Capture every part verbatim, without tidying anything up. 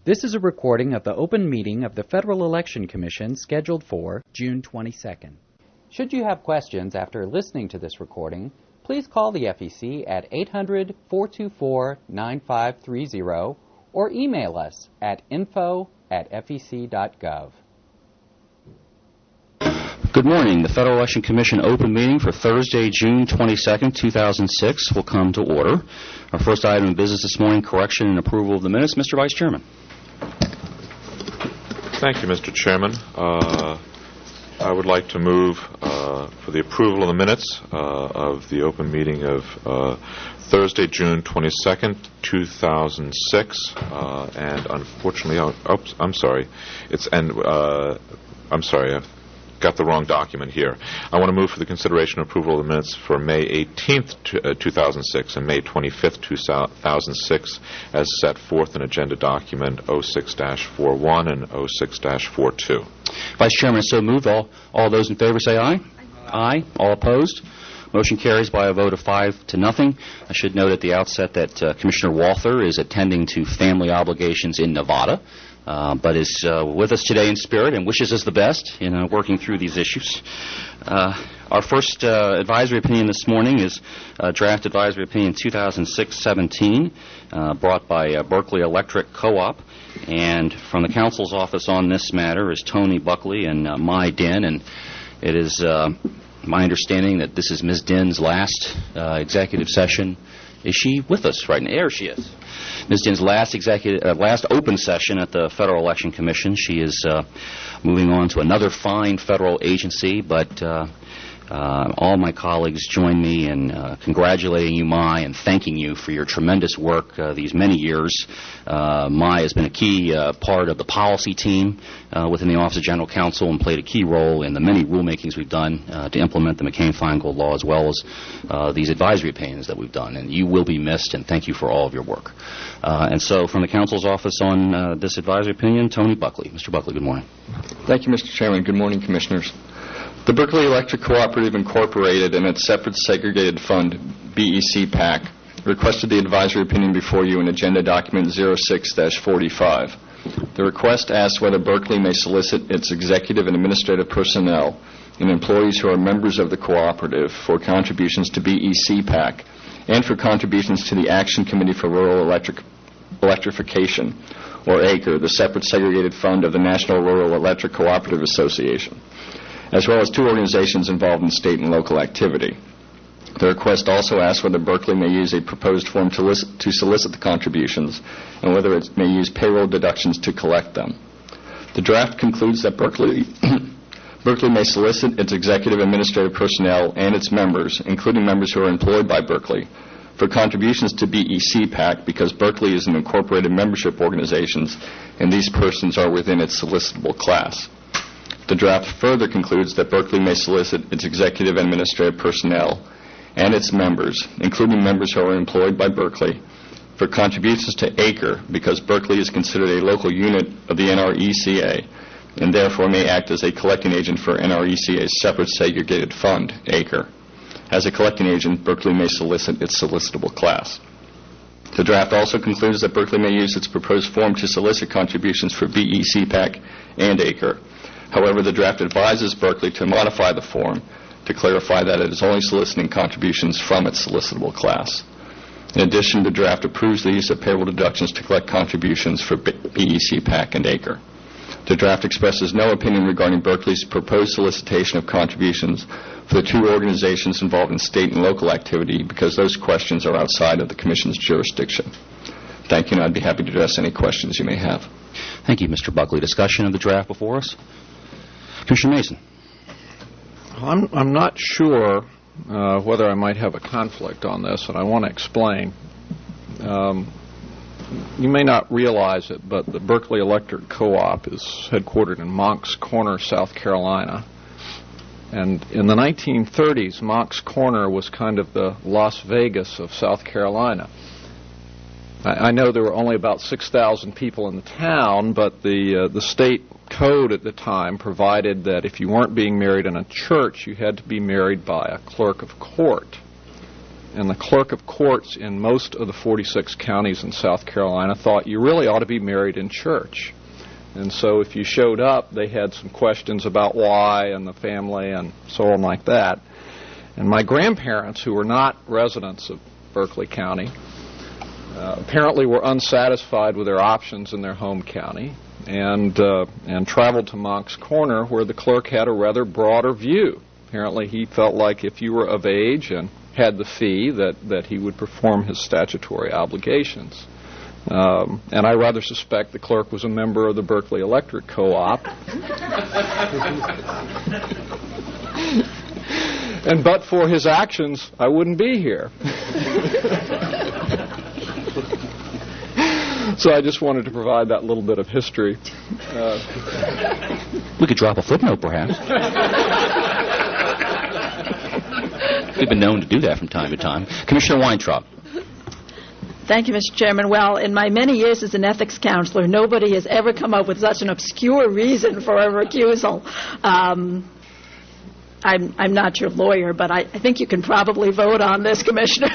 This is a recording of the open meeting of the Federal Election Commission scheduled for June twenty-second. Should you have questions after listening to this recording, please call the F E C at eight hundred, four two four, nine five three zero or email us at info at f e c dot gov. Good morning. The Federal Election Commission open meeting for Thursday, June twenty-second, two thousand six will come to order. Our first item of business this morning, correction and approval of the minutes. Mister Vice Chairman. Thank you, Mister Chairman. Uh, I would like to move uh, for the approval of the minutes uh, of the open meeting of uh, Thursday, June twenty-second, two thousand six, uh, and unfortunately, oh, oops, I'm sorry, it's and uh, I'm sorry, I've got the wrong document here. I want to move for the consideration and approval of the minutes for May eighteenth, two thousand six, and May twenty-fifth, two thousand six, as set forth in Agenda Document oh six dash forty-one and oh six dash forty-two. Vice Chairman, so moved. All, all those in favor say aye. Aye. Aye. All opposed? Motion carries by a vote of five to nothing. I should note at the outset that uh, Commissioner Walther is attending to family obligations in Nevada, uh, but is uh, with us today in spirit and wishes us the best in uh, working through these issues. Uh, our first uh, advisory opinion this morning is uh, Draft Advisory Opinion two thousand six seventeen, uh, brought by uh, Berkeley Electric Co-op. And from the Council's office on this matter is Tony Buckley and uh, Mai Din, and it is uh, my understanding that this is Miz Din's last uh, executive session. Is she with us right now? There she is. Miz Din's last executive, uh, last open session at the Federal Election Commission. She is uh, moving on to another fine federal agency, but uh, uh, all my colleagues join me in uh, congratulating you, Mai, and thanking you for your tremendous work uh, these many years. Uh, Mai has been a key uh, part of the policy team uh, within the Office of General Counsel and played a key role in the many rulemakings we've done uh, to implement the McCain-Feingold law, as well as uh, these advisory opinions that we've done. And you will be missed, and thank you for all of your work. Uh, and so from the Council's office on uh, this advisory opinion, Tony Buckley. Mister Buckley, good morning. Thank you, Mister Chairman. Good morning, Commissioners. The Berkeley Electric Cooperative Incorporated and its separate segregated fund, B E C PAC, requested the advisory opinion before you in Agenda Document oh six dash forty-five. The request asks whether Berkeley may solicit its executive and administrative personnel and employees who are members of the cooperative for contributions to B E C PAC and for contributions to the Action Committee for Rural Electric Electrification, or A C E R, the separate segregated fund of the National Rural Electric Cooperative Association, as well as two organizations involved in state and local activity. The request also asks whether Berkeley may use a proposed form to, list, to solicit the contributions and whether it may use payroll deductions to collect them. The draft concludes that Berkeley, Berkeley may solicit its executive administrative personnel and its members, including members who are employed by Berkeley, for contributions to B E C PAC because Berkeley is an incorporated membership organization and these persons are within its solicitable class. The draft further concludes that Berkeley may solicit its executive and administrative personnel and its members, including members who are employed by Berkeley, for contributions to A C E R because Berkeley is considered a local unit of the N R E C A and therefore may act as a collecting agent for N R E C A's separate segregated fund, A C E R. As a collecting agent, Berkeley may solicit its solicitable class. The draft also concludes that Berkeley may use its proposed form to solicit contributions for B E C PAC and A C E R. However, the draft advises Berkeley to modify the form to clarify that it is only soliciting contributions from its solicitable class. In addition, the draft approves the use of payroll deductions to collect contributions for B E C PAC and A C E R. The draft expresses no opinion regarding Berkeley's proposed solicitation of contributions for the two organizations involved in state and local activity because those questions are outside of the Commission's jurisdiction. Thank you, and I'd be happy to address any questions you may have. Thank you, Mister Buckley. Discussion of the draft before us? Commissioner Mason. I'm, I'm not sure uh, whether I might have a conflict on this, and I want to explain. Um, you may not realize it, but the Berkeley Electric Co-op is headquartered in Moncks Corner, South Carolina. And in the nineteen thirties, Moncks Corner was kind of the Las Vegas of South Carolina. I, I know there were only about six thousand people in the town, but the uh, the state code at the time provided that if you weren't being married in a church, you had to be married by a clerk of court. and the clerk of courts in most of the forty-six counties in South Carolina thought you really ought to be married in church. And so if you showed up, they had some questions about why and the family and so on like that. And my grandparents, who were not residents of Berkeley County, uh, apparently were unsatisfied with their options in their home county and uh, and traveled to Moncks Corner, where the clerk had a rather broader view. Apparently he felt like if you were of age and had the fee, that, that he would perform his statutory obligations. Um, and I rather suspect the clerk was a member of the Berkeley Electric Co-op. And but for his actions, I wouldn't be here. So I just wanted to provide that little bit of history. Uh, we could drop a footnote, perhaps. We've been known to do that from time to time. Commissioner Weintraub. Thank you, Mister Chairman. Well, in my many years as an ethics counselor, nobody has ever come up with such an obscure reason for a recusal. Um, I'm, I'm not your lawyer, but I, I think you can probably vote on this, Commissioner.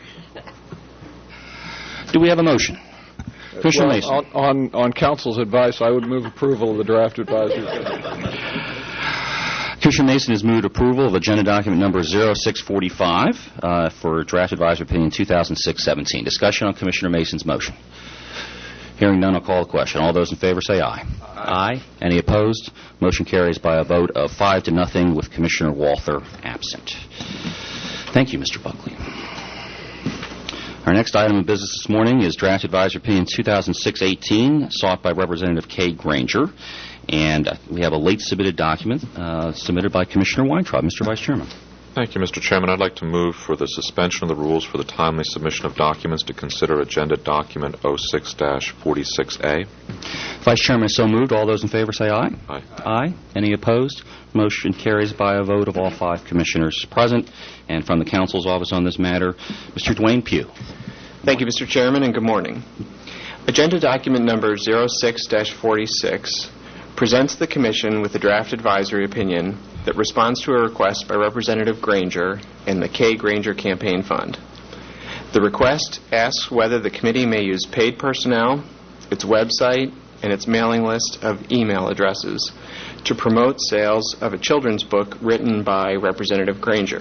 Do we have a motion? Commissioner well, Mason. On, on, on counsel's advice, I would move approval of the draft advisory. Commissioner Mason has moved approval of agenda document number zero six forty-five uh, for draft advisory opinion two thousand six seventeen. Discussion on Commissioner Mason's motion. Hearing none, I'll call the question. All those in favor say aye. Aye. Aye. Any opposed? Motion carries by a vote of five to nothing with Commissioner Walther absent. Thank you, Mister Buckley. Our next item of business this morning is draft advisory opinion two thousand six eighteen, sought by Representative Kay Granger. And we have a late submitted document uh, submitted by Commissioner Weintraub. Mister Vice Chairman. Thank you, Mister Chairman. I'd like to move for the suspension of the rules for the timely submission of documents to consider agenda document oh six forty-six A. Vice Chairman is so moved. All those in favor say aye. Aye. Aye. Any opposed? Motion carries by a vote of all five commissioners present. And from the counsel's office on this matter, Mister Dwayne Pugh. Thank you, Mister Chairman, and good morning. Agenda document number oh six forty-six presents the Commission with a draft advisory opinion that responds to a request by Representative Granger and the Kay Granger Campaign Fund. The request asks whether the committee may use paid personnel, its website, and its mailing list of email addresses to promote sales of a children's book written by Representative Granger.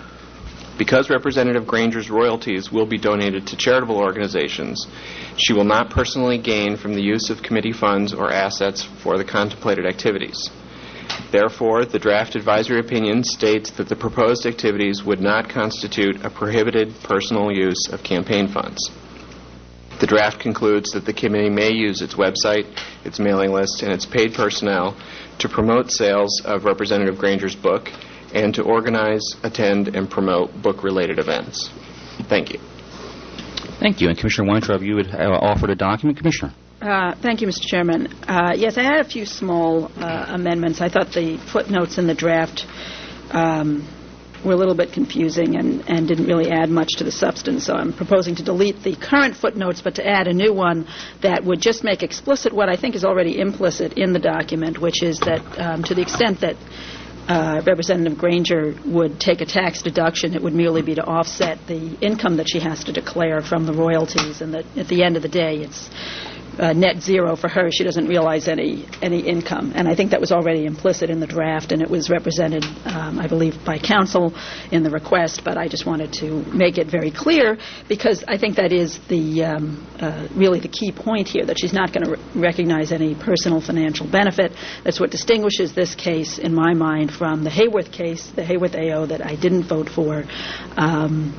Because Representative Granger's royalties will be donated to charitable organizations, she will not personally gain from the use of committee funds or assets for the contemplated activities. Therefore, the draft advisory opinion states that the proposed activities would not constitute a prohibited personal use of campaign funds. The draft concludes that the committee may use its website, its mailing list, and its paid personnel to promote sales of Representative Granger's book and to organize, attend, and promote book-related events. Thank you. Thank you. And Commissioner Weintraub, you had uh, offered a document. Commissioner. Uh, thank you, Mister Chairman. Uh, yes, I had a few small uh, amendments. I thought the footnotes in the draft um, were a little bit confusing and, and didn't really add much to the substance. So I'm proposing to delete the current footnotes, but to add a new one that would just make explicit what I think is already implicit in the document, which is that um, to the extent that Uh, Representative Granger would take a tax deduction, it would merely be to offset the income that she has to declare from the royalties, and that at the end of the day it's uh, net zero for her. She doesn't realize any any income. And I think that was already implicit in the draft, and it was represented, um, I believe, by counsel in the request, but I just wanted to make it very clear because I think that is the um, uh, really the key point here, that she's not going to re- recognize any personal financial benefit. That's what distinguishes this case, in my mind, from the Hayworth case, the Hayworth A O that I didn't vote for. Um,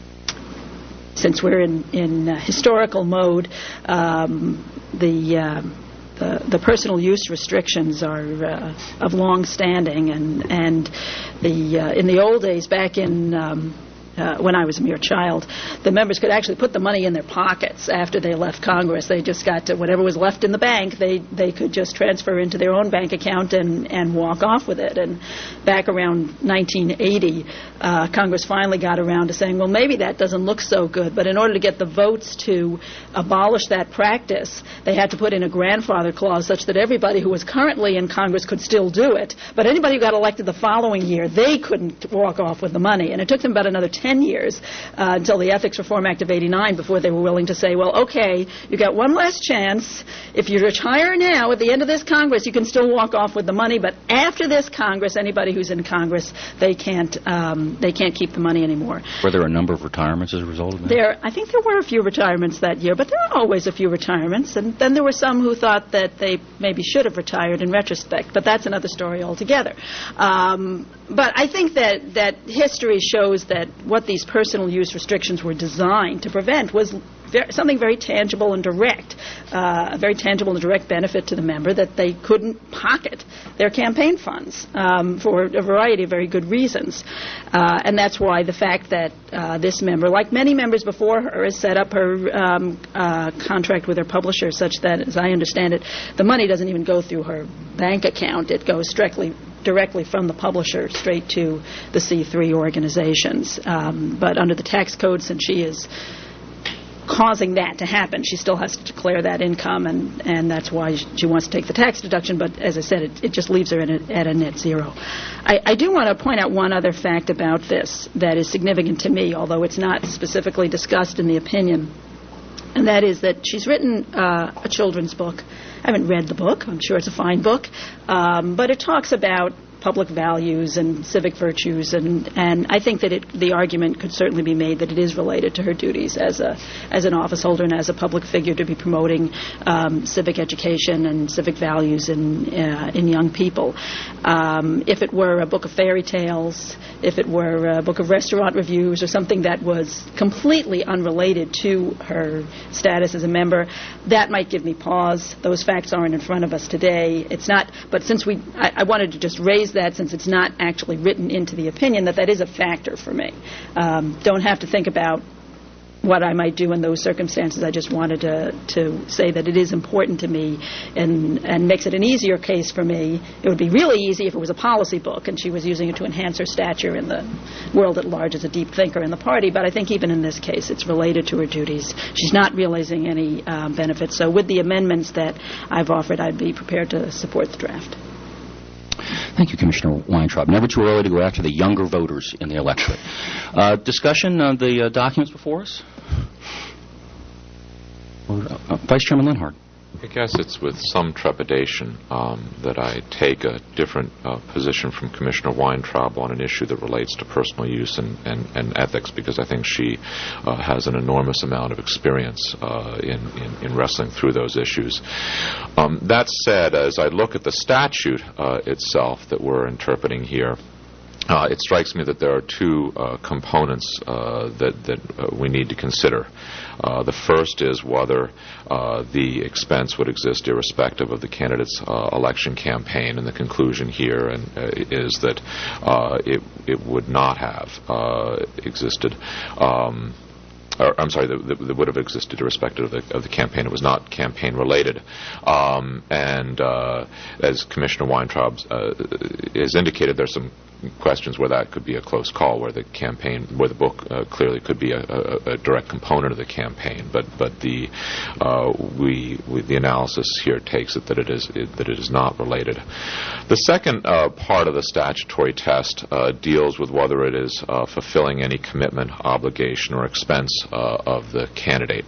Since we're in, in uh, historical mode, um, the, uh, the the personal use restrictions are uh, of long standing, and and the uh, in the old days, back in um, uh, when I was a mere child, the members could actually put the money in their pockets after they left Congress. They just got to whatever was left in the bank. They they could just transfer into their own bank account and, and walk off with it. And back around nineteen eighty, uh, Congress finally got around to saying, well, maybe that doesn't look so good. But in order to get the votes to abolish that practice, they had to put in a grandfather clause such that everybody who was currently in Congress could still do it. But anybody who got elected the following year, they couldn't walk off with the money. And it took them about another ten ten years uh, until the Ethics Reform Act of eighty-nine before they were willing to say, well, okay, you got one last chance. If you retire now at the end of this Congress, you can still walk off with the money, but after this Congress, anybody who's in Congress, they can't um, they can't keep the money anymore. Were there a number of retirements as a result of that? There, I think there were a few retirements that year, but there are always a few retirements, and then there were some who thought that they maybe should have retired in retrospect, but that's another story altogether. Um, but I think that, that history shows that what these personal use restrictions were designed to prevent was Very, something very tangible and direct, uh, a very tangible and direct benefit to the member that they couldn't pocket their campaign funds um, for a variety of very good reasons. Uh, and that's why the fact that uh, this member, like many members before her, has set up her um, uh, contract with her publisher such that, as I understand it, the money doesn't even go through her bank account. It goes directly directly from the publisher straight to the C three organizations. Um, but under the tax code, since she is causing that to happen, she still has to declare that income, and, and that's why she wants to take the tax deduction, but as I said, it, it just leaves her at a, at a net zero. I, I do want to point out one other fact about this that is significant to me, although it's not specifically discussed in the opinion, and that is that she's written uh, a children's book. I haven't read the book. I'm sure it's a fine book, um, but it talks about public values and civic virtues, and, and I think that it, the argument could certainly be made that it is related to her duties as a as an office holder and as a public figure to be promoting um, civic education and civic values in uh, in young people. Um, if it were a book of fairy tales, if it were a book of restaurant reviews, or something that was completely unrelated to her status as a member, that might give me pause. Those facts aren't in front of us today. It's not, but since we, I, I wanted to just raise that, since it's not actually written into the opinion, that that is a factor for me. Um, don't have to think about what I might do in those circumstances. I just wanted to to say that it is important to me, and and makes it an easier case for me. It would be really easy if it was a policy book and she was using it to enhance her stature in the world at large as a deep thinker in the party, but I think even in this case it's related to her duties. She's not realizing any um, benefits. So with the amendments that I've offered, I'd be prepared to support the draft. Thank you, Commissioner Weintraub. Never too early to go after the younger voters in the electorate. Uh, discussion on the uh, documents before us? Or, uh, Vice Chairman Lenhart. I guess it's with some trepidation um, that I take a different uh, position from Commissioner Weintraub on an issue that relates to personal use and, and, and ethics, because I think she uh, has an enormous amount of experience uh, in, in, in wrestling through those issues. Um, that said, as I look at the statute uh, itself that we're interpreting here, Uh, it strikes me that there are two uh, components uh, that, that uh, we need to consider. Uh, the first is whether uh, the expense would exist irrespective of the candidate's uh, election campaign, and the conclusion here and, uh, is that uh, it, it would not have uh, existed. Um, Or, I'm sorry, that, that would have existed irrespective of the, of the campaign. It was not campaign-related. Um, and uh, as Commissioner Weintraub uh, has indicated, there's some questions where that could be a close call, where the campaign, where the book uh, clearly could be a, a, a direct component of the campaign. But but the uh, we, we the analysis here takes it that it is it, that it is not related. The second uh, part of the statutory test uh, deals with whether it is uh, fulfilling any commitment, obligation, or expense Uh, of the candidate.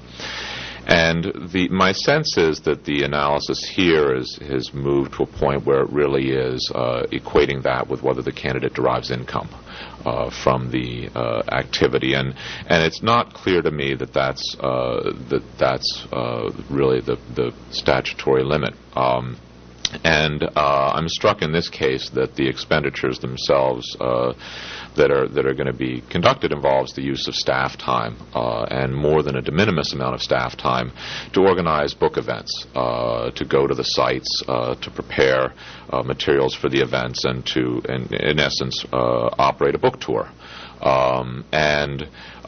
And the, my sense is that the analysis here is, has moved to a point where it really is uh, equating that with whether the candidate derives income uh, from the uh, activity. And, and it's not clear to me that that's, uh, that that's uh, really the, the statutory limit. Um, And uh, I'm struck in this case that the expenditures themselves uh, that are that are going to be conducted involves the use of staff time uh, and more than a de minimis amount of staff time to organize book events, uh, to go to the sites, uh, to prepare uh, materials for the events, and to, in, in essence, uh, operate a book tour. Um, and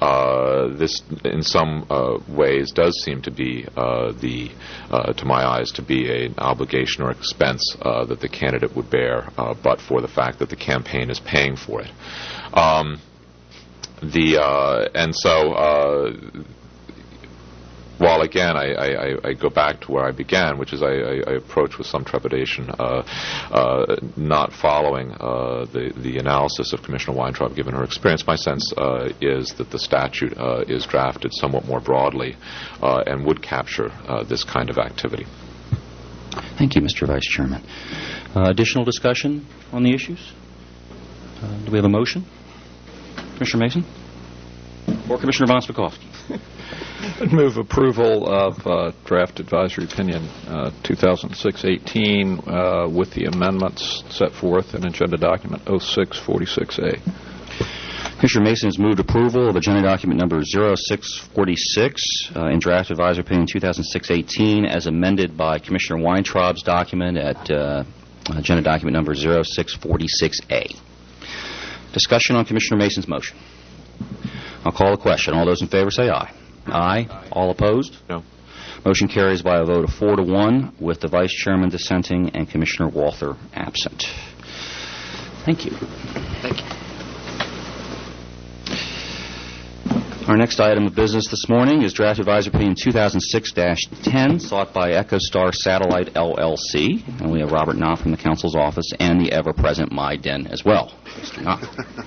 uh, this, in some uh, ways, does seem to be uh, the, uh, to my eyes, to be an obligation or expense uh, that the candidate would bear, uh, but for the fact that the campaign is paying for it. Um, the uh, and so. Uh, while again I, I, I go back to where I began, which is I, I, I approach with some trepidation, uh, uh, not following uh, the, the analysis of Commissioner Weintraub given her experience. My sense uh, is that the statute uh, is drafted somewhat more broadly uh, and would capture uh, this kind of activity. Thank you, Mister Vice Chairman. Uh, additional discussion on the issues? Uh, do we have a motion? Commissioner Mason? Or Commissioner Von Spakovsky? I'd move approval of uh, draft advisory opinion uh, two thousand six eighteen uh, with the amendments set forth in Agenda Document oh six forty-six A. Commissioner Mason has moved approval of Agenda Document number oh six forty-six uh, in draft advisory opinion two thousand six eighteen as amended by Commissioner Weintraub's document at uh, Agenda Document number oh six forty-six A. Discussion on Commissioner Mason's motion. I'll call the question. All those in favor say aye. Aye. Aye. All opposed? No. Motion carries by a vote of four to one, with the Vice Chairman dissenting and Commissioner Walther absent. Thank you. Thank you. Our next item of business this morning is Draft Advisory Opinion two thousand six dash ten, sought by EchoStar Satellite, L L C. And we have Robert Knopf from the Council's office and the ever-present My Den as well. Mister Knopf.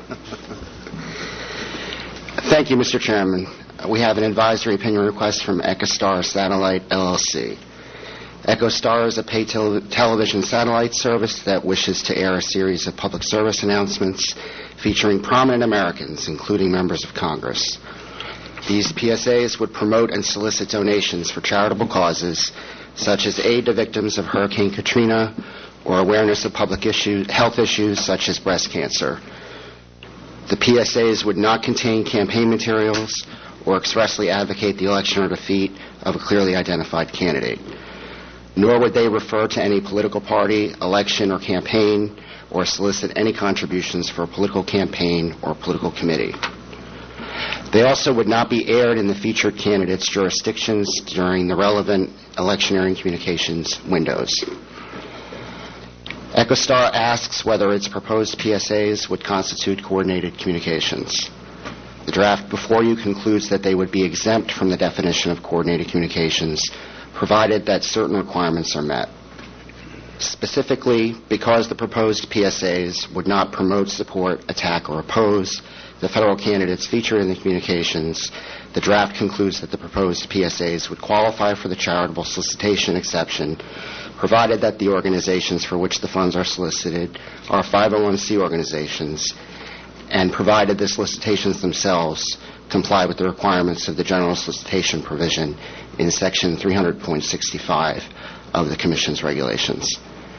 Thank you, Mister Chairman. We have an advisory opinion request from EchoStar Satellite, L L C. EchoStar is a pay tel- television satellite service that wishes to air a series of public service announcements featuring prominent Americans, including members of Congress. These P S As would promote and solicit donations for charitable causes, such as aid to victims of Hurricane Katrina or awareness of public issue, health issues such as breast cancer. The P S As would not contain campaign materials or expressly advocate the election or defeat of a clearly identified candidate. Nor would they refer to any political party, election, or campaign, or solicit any contributions for a political campaign or political committee. They also would not be aired in the featured candidates' jurisdictions during the relevant electioneering communications windows. EchoStar asks whether its proposed P S As would constitute coordinated communications. The draft before you concludes that they would be exempt from the definition of coordinated communications, provided that certain requirements are met. Specifically, because the proposed P S As would not promote, support, attack, or oppose the federal candidates featured in the communications, the draft concludes that the proposed P S As would qualify for the charitable solicitation exception, provided that the organizations for which the funds are solicited are five oh one c organizations, and provided the solicitations themselves comply with the requirements of the general solicitation provision in Section three hundred point sixty-five of the Commission's regulations.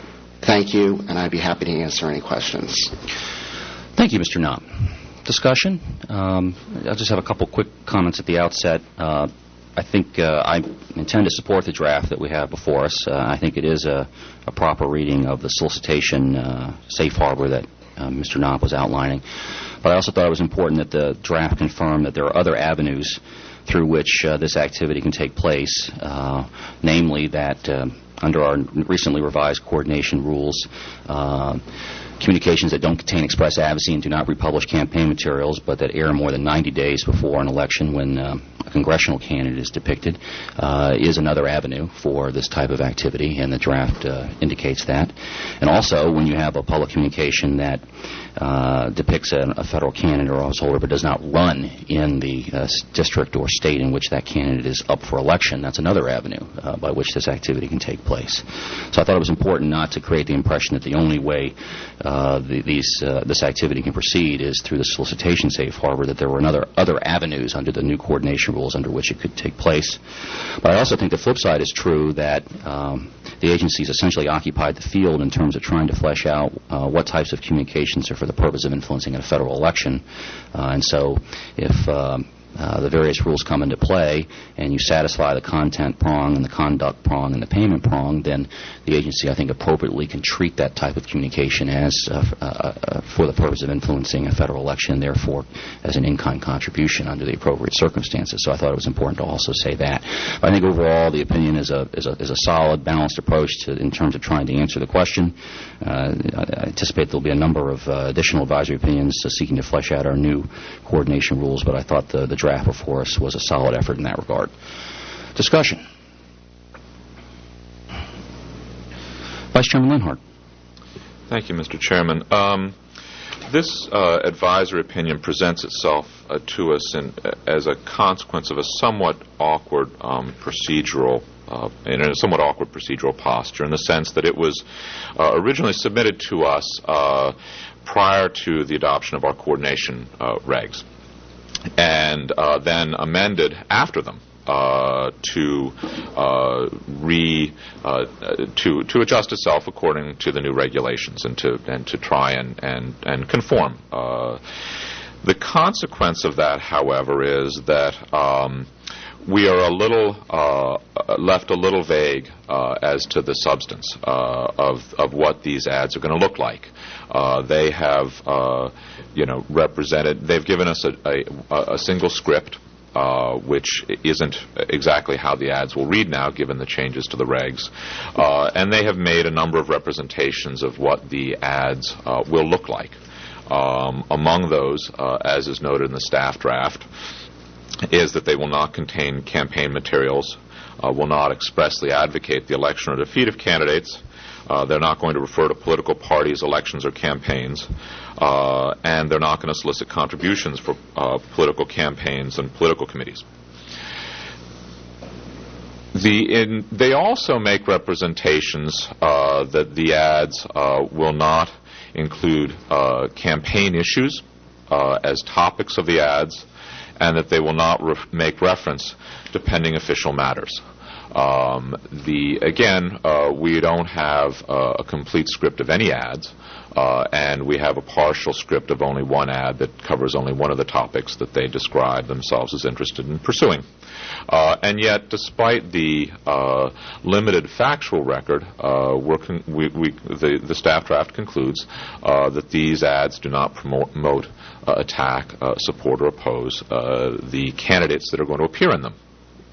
Thank you, and I'd be happy to answer any questions. Thank you, Mister Knopf. Discussion? Um, I'll just have a couple quick comments at the outset. Uh, I think uh, I intend to support the draft that we have before us. Uh, I think it is a, a proper reading of the solicitation uh, safe harbor that uh, Mister Knopf was outlining. But I also thought it was important that the draft confirm that there are other avenues through which uh, this activity can take place, uh, namely that uh, under our recently revised coordination rules, uh, communications that don't contain express advocacy and do not republish campaign materials, but that air more than ninety days before an election when uh, a congressional candidate is depicted, uh, is another avenue for this type of activity, and the draft uh, indicates that. And also, when you have a public communication that uh, depicts a, a federal candidate or office holder but does not run in the uh, district or state in which that candidate is up for election, that's another avenue uh, by which this activity can take place. So I thought it was important not to create the impression that the only way uh, the, these, uh, this activity can proceed is through the solicitation safe harbor, that there were another, other avenues under the new coordination rules under which it could take place. But I also think the flip side is true, that um, the agencies essentially occupied the field in terms of trying to flesh out uh, what types of communications are for the purpose of influencing a federal election. Uh, and so if um, uh, the various rules come into play and you satisfy the content prong and the conduct prong and the payment prong, then the agency, I think, appropriately can treat that type of communication as uh, uh, uh, for the purpose of influencing a federal election, and therefore as an in-kind contribution under the appropriate circumstances. So I thought it was important to also say that. But I think overall the opinion is a is a, is a solid, balanced approach to, in terms of trying to answer the question. Uh, I anticipate there will be a number of uh, additional advisory opinions uh, seeking to flesh out our new coordination rules, but I thought the, the draft before us was a solid effort in that regard. Discussion. Vice Chairman Lenhart. Thank you, Mister Chairman. Um, this uh, advisory opinion presents itself uh, to us in, uh, as a consequence of a somewhat awkward um, procedural Uh, in a somewhat awkward procedural posture, in the sense that it was uh, originally submitted to us uh, prior to the adoption of our coordination uh, regs, and uh, then amended after them uh, to uh, re uh, to to adjust itself according to the new regulations and to and to try and and and conform. Uh, the consequence of that, however, is that Um, we are a little uh, left a little vague uh, as to the substance uh, of of what these ads are going to look like. Uh, they have, uh, you know, represented. They've given us a, a, a single script, uh, which isn't exactly how the ads will read now, given the changes to the regs. Uh, and they have made a number of representations of what the ads uh, will look like. Um, among those, uh, as is noted in the staff draft, is that they will not contain campaign materials, uh, will not expressly advocate the election or defeat of candidates. Uh, they're not going to refer to political parties, elections, or campaigns. Uh, and they're not going to solicit contributions for uh, political campaigns and political committees. The, in, they also make representations uh, that the ads uh, will not include uh, campaign issues uh, as topics of the ads, and that they will not re- make reference to pending official matters. Um, the again, uh, we don't have uh, a complete script of any ads, uh, and we have a partial script of only one ad that covers only one of the topics that they describe themselves as interested in pursuing. Uh, and yet, despite the uh, limited factual record, uh, we're con- we, we, the, the staff draft concludes uh, that these ads do not promote, promote uh, attack, uh, support, or oppose uh, the candidates that are going to appear in them.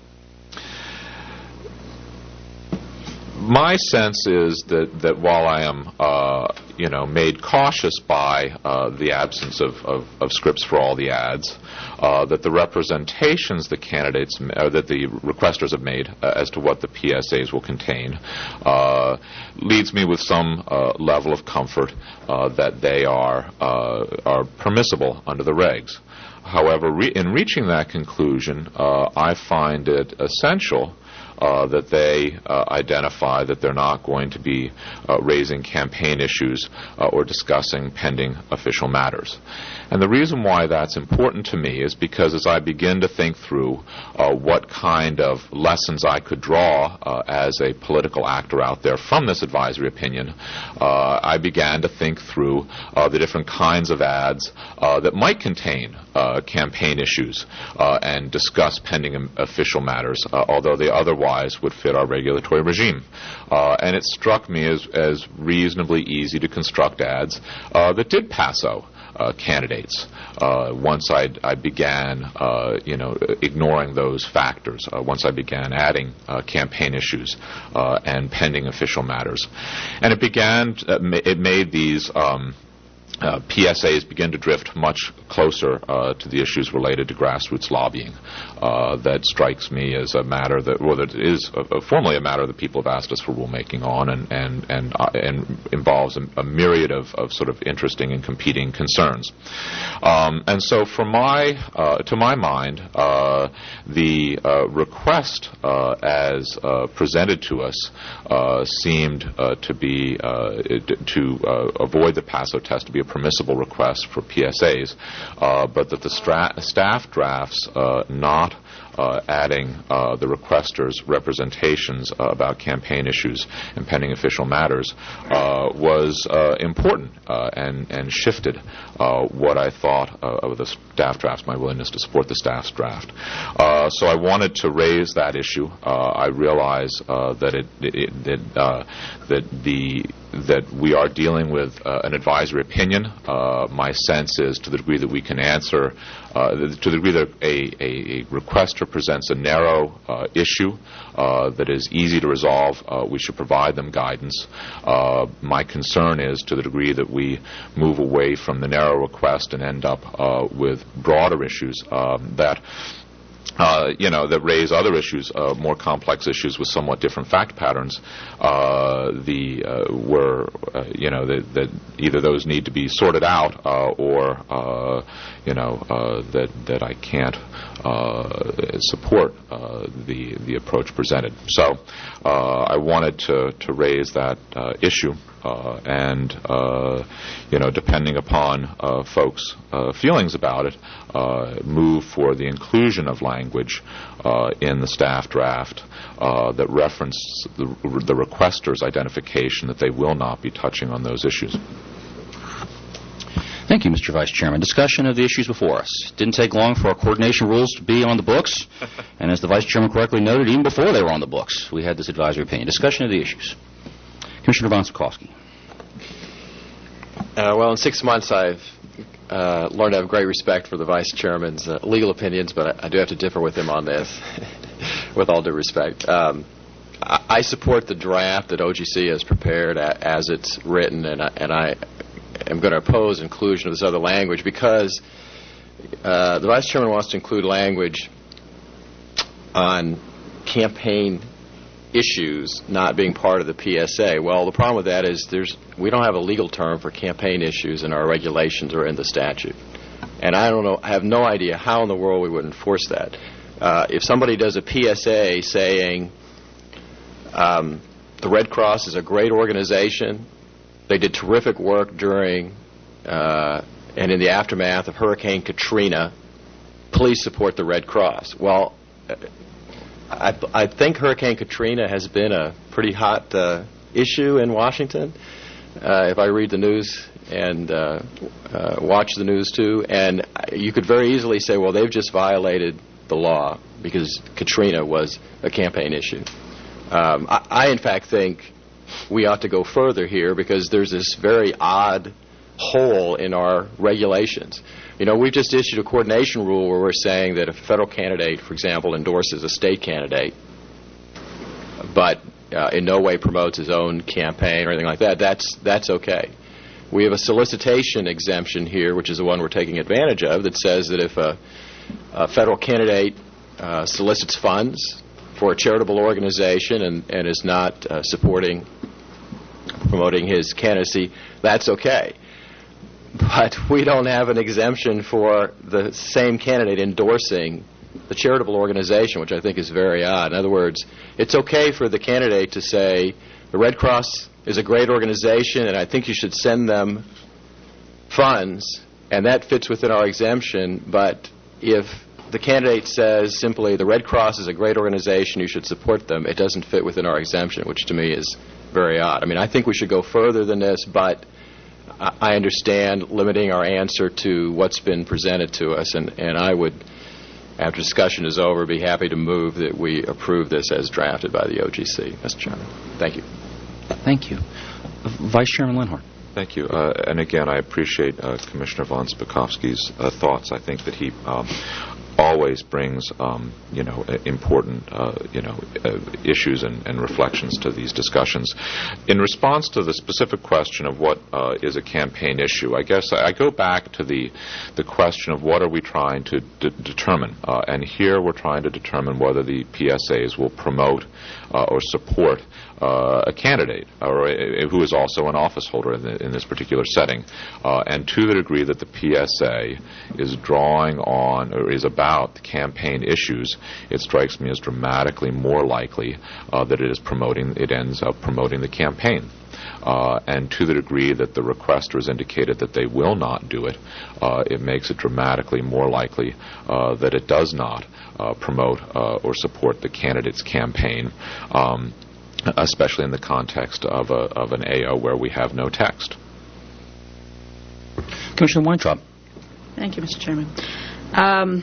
My sense is that, that while I am, uh, you know, made cautious by uh, the absence of, of, of scripts for all the ads, uh, that the representations the candidates, uh, that the requesters have made uh, as to what the P S As will contain, uh, leads me with some uh, level of comfort uh, that they are uh, are permissible under the regs. However, re- in reaching that conclusion, uh, I find it essential Uh, that they uh, identify that they're not going to be uh, raising campaign issues uh, or discussing pending official matters. And the reason why that's important to me is because as I begin to think through uh, what kind of lessons I could draw uh, as a political actor out there from this advisory opinion, uh, I began to think through uh, the different kinds of ads uh, that might contain uh, campaign issues uh, and discuss pending um, official matters, uh, although they otherwise would fit our regulatory regime. Uh, and it struck me as, as reasonably easy to construct ads uh, that did passo uh, candidates uh, once I, I began, uh, you know, ignoring those factors, uh, once I began adding uh, campaign issues uh, and pending official matters. And it began, uh, ma- it made these um, Uh, P S As begin to drift much closer uh, to the issues related to grassroots lobbying. Uh, that strikes me as a matter that, well, that is a, a formally a matter that people have asked us for rulemaking on, and and and, uh, and involves a, a myriad of, of sort of interesting and competing concerns. Um, and so, for my uh, to my mind, uh, the uh, request uh, as uh, presented to us uh, seemed uh, to be uh, to uh, avoid the PASO test to be a permissible request for P S As, uh, but that the stra- staff drafts uh, not uh, adding uh, the requesters' representations uh, about campaign issues and pending official matters uh, was uh, important uh, and, and shifted uh, what I thought uh, of the staff drafts, my willingness to support the staff's draft. Uh, so I wanted to raise that issue. Uh, I realize uh, that it, it, it uh, that the that we are dealing with uh, an advisory opinion. Uh, my sense is, to the degree that we can answer, uh, to the degree that a, a, a requester presents a narrow uh, issue uh, that is easy to resolve, uh, we should provide them guidance. Uh, my concern is, to the degree that we move away from the narrow request and end up uh, with broader issues, um, that Uh, you know, that raise other issues, uh, more complex issues with somewhat different fact patterns, uh, the uh, were, uh, you know, that, that either those need to be sorted out, uh, or, uh, you know, uh, that that I can't uh, support uh, the the approach presented. So, uh, I wanted to to raise that uh, issue. Uh, and, uh, you know, depending upon uh, folks' uh, feelings about it, uh, move for the inclusion of language uh, in the staff draft uh, that reference the, the requester's identification that they will not be touching on those issues. Thank you, Mister Vice Chairman. Discussion of the issues before us. Didn't take long for our coordination rules to be on the books, and as the Vice Chairman correctly noted, even before they were on the books, we had this advisory opinion. Discussion of the issues. Commissioner von Spakovsky. Uh, well, in six months, I've uh, learned to have great respect for the Vice Chairman's uh, legal opinions, but I, I do have to differ with him on this, with all due respect. Um, I, I support the draft that O G C has prepared a, as it's written, and I, and I am going to oppose inclusion of this other language because uh, the Vice Chairman wants to include language on campaign issues not being part of the P S A. Well, the problem with that is there's we don't have a legal term for campaign issues in our regulations or in the statute. And I don't know, I have no idea how in the world we would enforce that. Uh, if somebody does a P S A saying um, the Red Cross is a great organization, they did terrific work during uh, and in the aftermath of Hurricane Katrina, please support the Red Cross. Well, I, I think Hurricane Katrina has been a pretty hot uh, issue in Washington, uh, if I read the news and uh, uh, watch the news too. And you could very easily say, well, they've just violated the law because Katrina was a campaign issue. Um, I, I, in fact, think we ought to go further here because there's this very odd hole in our regulations. You know, we've just issued a coordination rule where we're saying that if a federal candidate, for example, endorses a state candidate, but uh, in no way promotes his own campaign or anything like that, that's that's okay. We have a solicitation exemption here, which is the one we're taking advantage of, that says that if a, a federal candidate uh, solicits funds for a charitable organization and, and is not uh, supporting, promoting his candidacy, that's okay. But we don't have an exemption for the same candidate endorsing the charitable organization, which I think is very odd. In other words, it's okay for the candidate to say, the Red Cross is a great organization, and I think you should send them funds, and that fits within our exemption. But if the candidate says simply, the Red Cross is a great organization, you should support them, it doesn't fit within our exemption, which to me is very odd. I mean, I think we should go further than this, but I understand limiting our answer to what's been presented to us, and, and I would, after discussion is over, be happy to move that we approve this as drafted by the O G C. Mister Chairman. Thank you. Thank you. Vice Chairman Lenhart. Thank you. Uh, and again, I appreciate uh, Commissioner von Spakovsky's uh, thoughts. I think that he um, always brings, um, you know, important, uh, you know, uh, issues and, and reflections to these discussions. In response to the specific question of what uh, is a campaign issue, I guess I, I go back to the the question of what are we trying to de- determine. Uh, and here we're trying to determine whether the P S As will promote uh, or support Uh, a candidate or a, a, who is also an office holder in, the, in this particular setting. Uh, and to the degree that the P S A is drawing on or is about the campaign issues, it strikes me as dramatically more likely uh, that it is promoting, it ends up promoting the campaign. Uh, and to the degree that the requester has indicated that they will not do it, uh, it makes it dramatically more likely uh, that it does not uh, promote uh, or support the candidate's campaign. Um, especially in the context of, a, of an A O where we have no text. Commissioner Weintraub. Thank you, Mister Chairman. Um,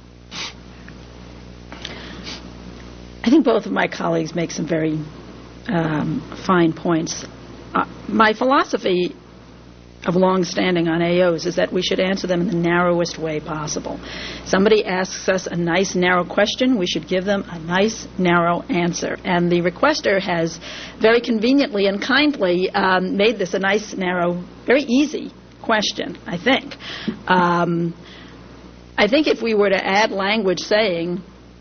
I think both of my colleagues make some very um, fine points. Uh, my philosophy of long-standing on A Os is that we should answer them in the narrowest way possible. Somebody asks us a nice, narrow question, we should give them a nice, narrow answer. And the requester has very conveniently and kindly um, made this a nice, narrow, very easy question, I think. Um, I think if we were to add language saying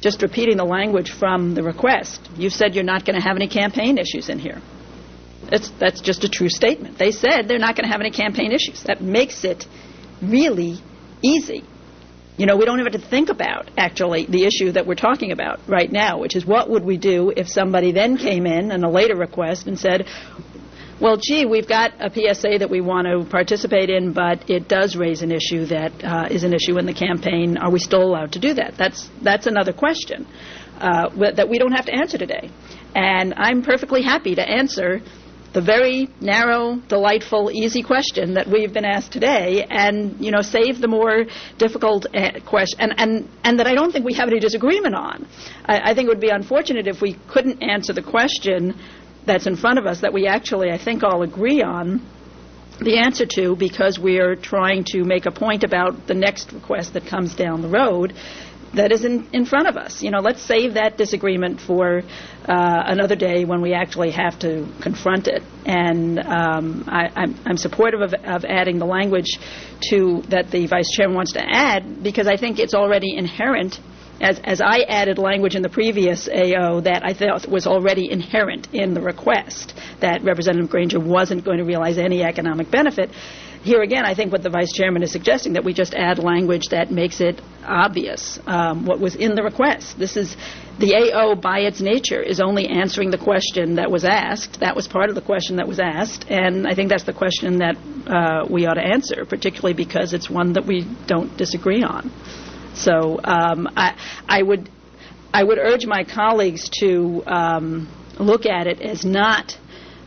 just repeating the language from the request. You said you're not going to have any campaign issues in here. It's, that's just a true statement. They said they're not going to have any campaign issues. That makes it really easy. You know, we don't even have to think about, actually, the issue that we're talking about right now, which is what would we do if somebody then came in in a later request and said, well, gee, we've got a P S A that we want to participate in, but it does raise an issue that uh, is an issue in the campaign. Are we still allowed to do that? That's that's another question uh, that we don't have to answer today. And I'm perfectly happy to answer the very narrow, delightful, easy question that we've been asked today, and you know, save the more difficult uh, question, and, and and that I don't think we have any disagreement on. I, I think it would be unfortunate if we couldn't answer the question that's in front of us that we actually, I think, all agree on the answer to, because we are trying to make a point about the next request that comes down the road that is in, in front of us. You know, let's save that disagreement for uh, another day when we actually have to confront it. And um, I, I'm, I'm supportive of, of adding the language to that the Vice Chairman wants to add, because I think it's already inherent, as, as I added language in the previous A O that I thought was already inherent in the request, that Representative Granger wasn't going to realize any economic benefit. Here again, I think what the Vice Chairman is suggesting, that we just add language that makes it obvious um, what was in the request. This is, the A O by its nature is only answering the question that was asked. That was part of the question that was asked, and I think that's the question that uh, we ought to answer, particularly because it's one that we don't disagree on. So um, I, I would I would urge my colleagues to um, look at it as not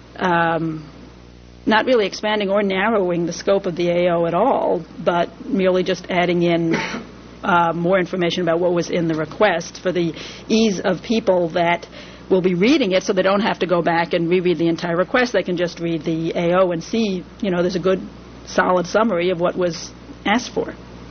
um, not really expanding or narrowing the scope of the A O at all, but merely just adding in uh, more information about what was in the request for the ease of people that will be reading it, so they don't have to go back and reread the entire request. They can just read the A O and see, you know, there's a good, solid summary of what was asked for.